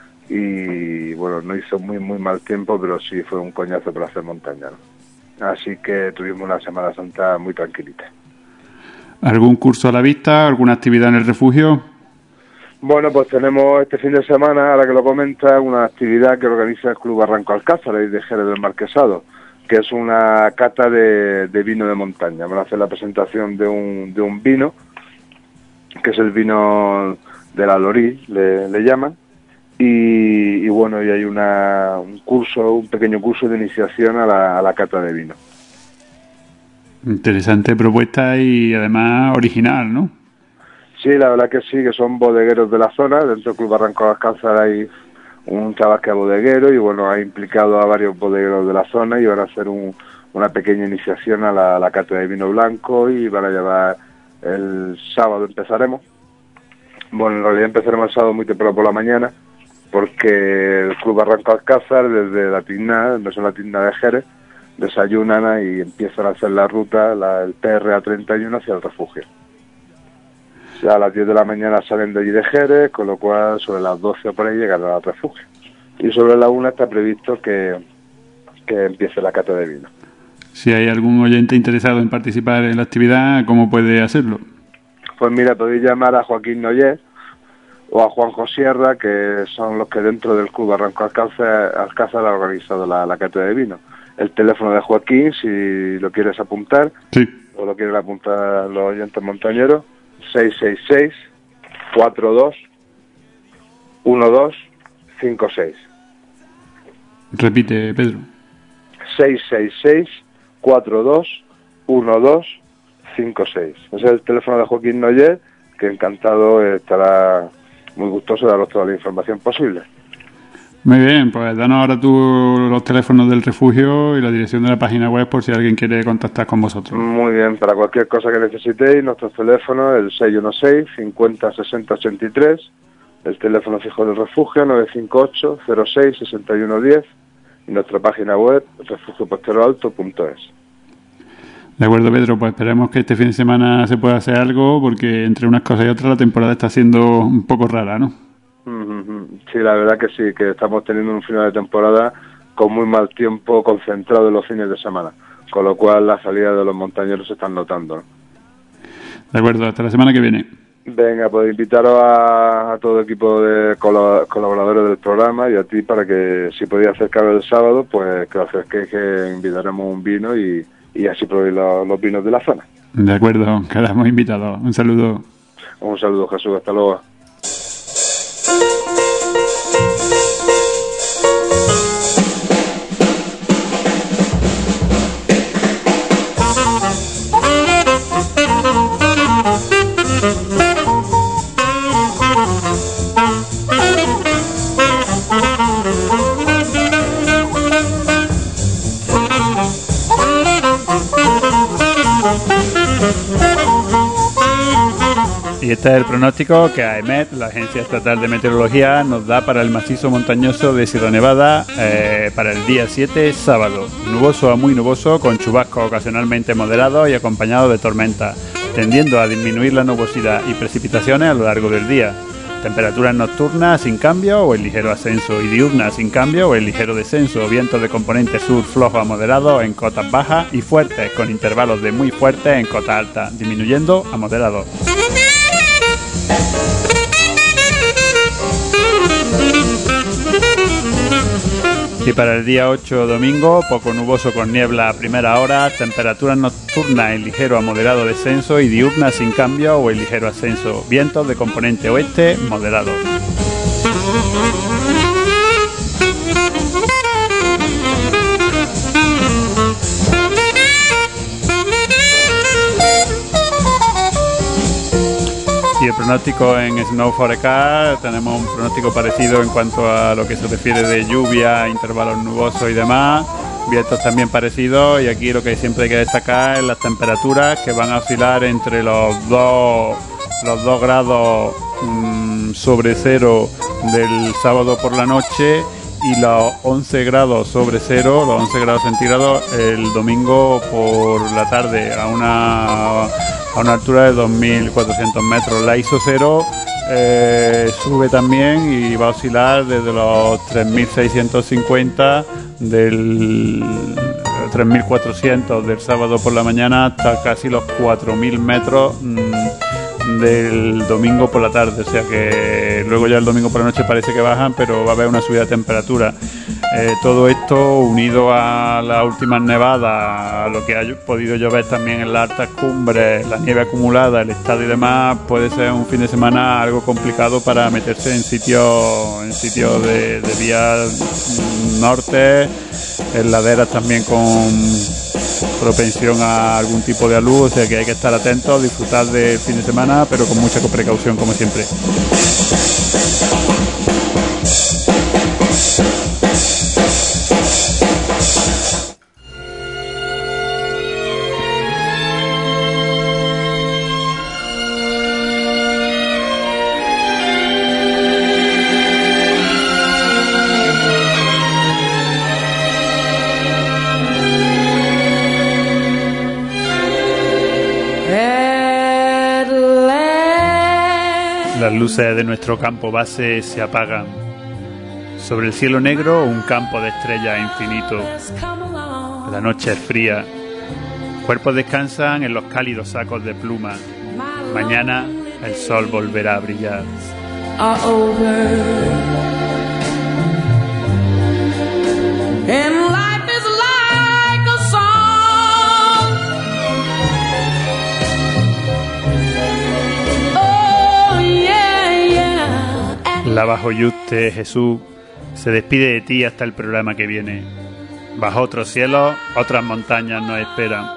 y, bueno, no hizo muy, muy mal tiempo, pero sí fue un coñazo para hacer montaña, ¿no? Así que tuvimos una Semana Santa muy tranquilita. ¿Algún curso a la vista? ¿Alguna actividad en el refugio? Bueno, pues tenemos este fin de semana, ahora que lo comenta, una actividad que organiza el Club Barranco Alcázar, ahí de Jerez del Marquesado, que es una cata de, de vino de montaña. Van a hacer la presentación de un, de un vino, que es el vino de la Lorí, le, le llaman, y, y bueno, y hay una, un curso, un pequeño curso de iniciación a la, a la cata de vino. Interesante propuesta y además original, ¿no? Sí, la verdad que sí, que son bodegueros de la zona. Dentro del Club Barranco Alcázar hay un chaval que es bodeguero y bueno, ha implicado a varios bodegueros de la zona y van a hacer un, una pequeña iniciación a la, a la cata de vino blanco y van a llevar el sábado, empezaremos. Bueno, en realidad empezaremos el sábado muy temprano por la mañana porque el Club Barranco Alcázar, desde la Tigna, donde son la Tigna de Jerez, desayunan y empiezan a hacer la ruta, la, el P R A treinta y uno hacia el refugio. O sea, a las diez de la mañana salen de allí de Jerez, con lo cual sobre las doce o por ahí llegan al refugio. Y sobre la una está previsto que, que empiece la cata de vino. Si hay algún oyente interesado en participar en la actividad, ¿cómo puede hacerlo? Pues mira, podéis llamar a Joaquín Noyer o a Juanjo Sierra, que son los que dentro del Club Barranco Alcázar, Alcázar han organizado la, la cata de vino. El teléfono de Joaquín, si lo quieres apuntar, sí, o lo quieren apuntar los oyentes montañeros, seis seis seis, cuatro dos, uno dos, cinco seis. Repite, Pedro. seis seis seis, cuatro dos, uno dos, cinco seis. Ese es el teléfono de Joaquín Noyer, que encantado estará muy gustoso de daros toda la información posible. Muy bien, pues danos ahora tú los teléfonos del refugio y la dirección de la página web por si alguien quiere contactar con vosotros. Muy bien, para cualquier cosa que necesitéis, nuestros teléfonos, el seis uno seis, cincuenta, sesenta, ochenta y tres, el teléfono fijo del refugio, nueve cinco ocho, cero seis, sesenta y uno diez, y nuestra página web, refugio postero alto punto es. De acuerdo, Pedro, pues esperemos que este fin de semana se pueda hacer algo, porque entre unas cosas y otras la temporada está siendo un poco rara, ¿no? Sí, la verdad que sí, que estamos teniendo un final de temporada con muy mal tiempo concentrado en los fines de semana, con lo cual la salida de los montañeros se están notando, ¿no? De acuerdo, hasta la semana que viene. Venga, pues invitaros a, a todo el equipo de colo- colaboradores del programa y a ti para que si podéis acercaros el sábado, pues que os acerquéis, que invitaremos un vino y, y así probéis los, los vinos de la zona. De acuerdo, quedamos invitados. Un saludo. Un saludo, Jesús, hasta luego. Y este es el pronóstico que A E M E T, la Agencia Estatal de Meteorología, nos da para el macizo montañoso de Sierra Nevada eh, para el día siete, sábado. Nuboso a muy nuboso, con chubascos ocasionalmente moderados y acompañados de tormentas, tendiendo a disminuir la nubosidad y precipitaciones a lo largo del día. Temperaturas nocturnas sin cambio o en ligero ascenso y diurnas sin cambio o en ligero descenso. Vientos de componente sur flojo a moderado en cotas bajas y fuertes, con intervalos de muy fuertes en cotas altas, disminuyendo a moderados. Y para el día ocho, domingo, poco nuboso con niebla a primera hora, temperaturas nocturnas en ligero a moderado descenso y diurnas sin cambio o en ligero ascenso. Vientos de componente oeste moderado. Y el pronóstico en Snow Forecast, tenemos un pronóstico parecido en cuanto a lo que se refiere de lluvia, intervalos nubosos y demás, vientos también parecidos, y aquí lo que siempre hay que destacar es las temperaturas, que van a oscilar entre los dos, los dos grados mmm, sobre cero del sábado por la noche y los once grados sobre cero, los once grados centígrados el domingo por la tarde a una... a una altura de dos mil cuatrocientos metros. La I S O cero eh, sube también y va a oscilar desde los tres mil seiscientos cincuenta del tres mil cuatrocientos del sábado por la mañana hasta casi los cuatro mil metros mmm, del domingo por la tarde, o sea que luego ya el domingo por la noche parece que bajan, pero va a haber una subida de temperatura. Eh, todo esto unido a las últimas nevadas, a lo que ha podido llover también en las altas cumbres, la nieve acumulada, el estado y demás, puede ser un fin de semana algo complicado para meterse en sitios en sitios de, de vías norte, en laderas también con propensión a algún tipo de alud, o sea que hay que estar atentos, disfrutar del fin de semana, pero con mucha precaución como siempre. Las luces de nuestro campo base se apagan. Sobre el cielo negro, un campo de estrellas infinito. La noche es fría. Cuerpos descansan en los cálidos sacos de pluma. Mañana el sol volverá a brillar. La Bajo Yuste, Jesús, se despide de ti hasta el programa que viene. Bajo otros cielos, otras montañas nos esperan.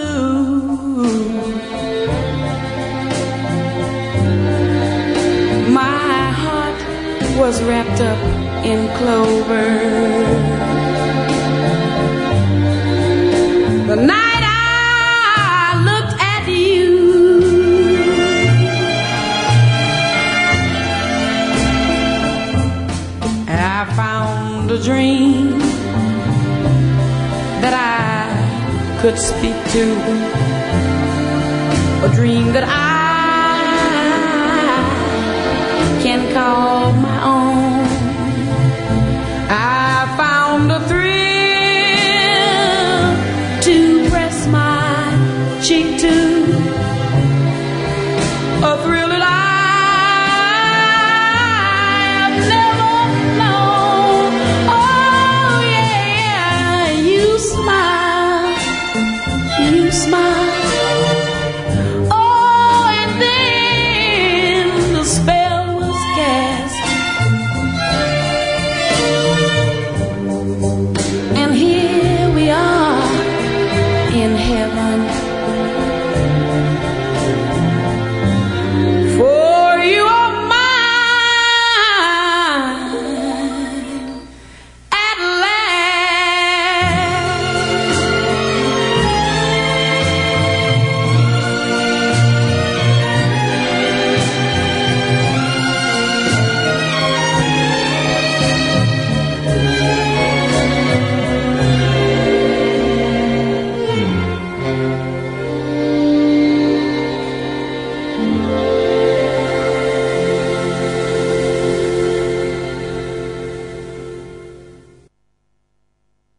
My heart was wrapped up in clover. The night I looked at you, I found a dream that I could speak to, a dream that I can call my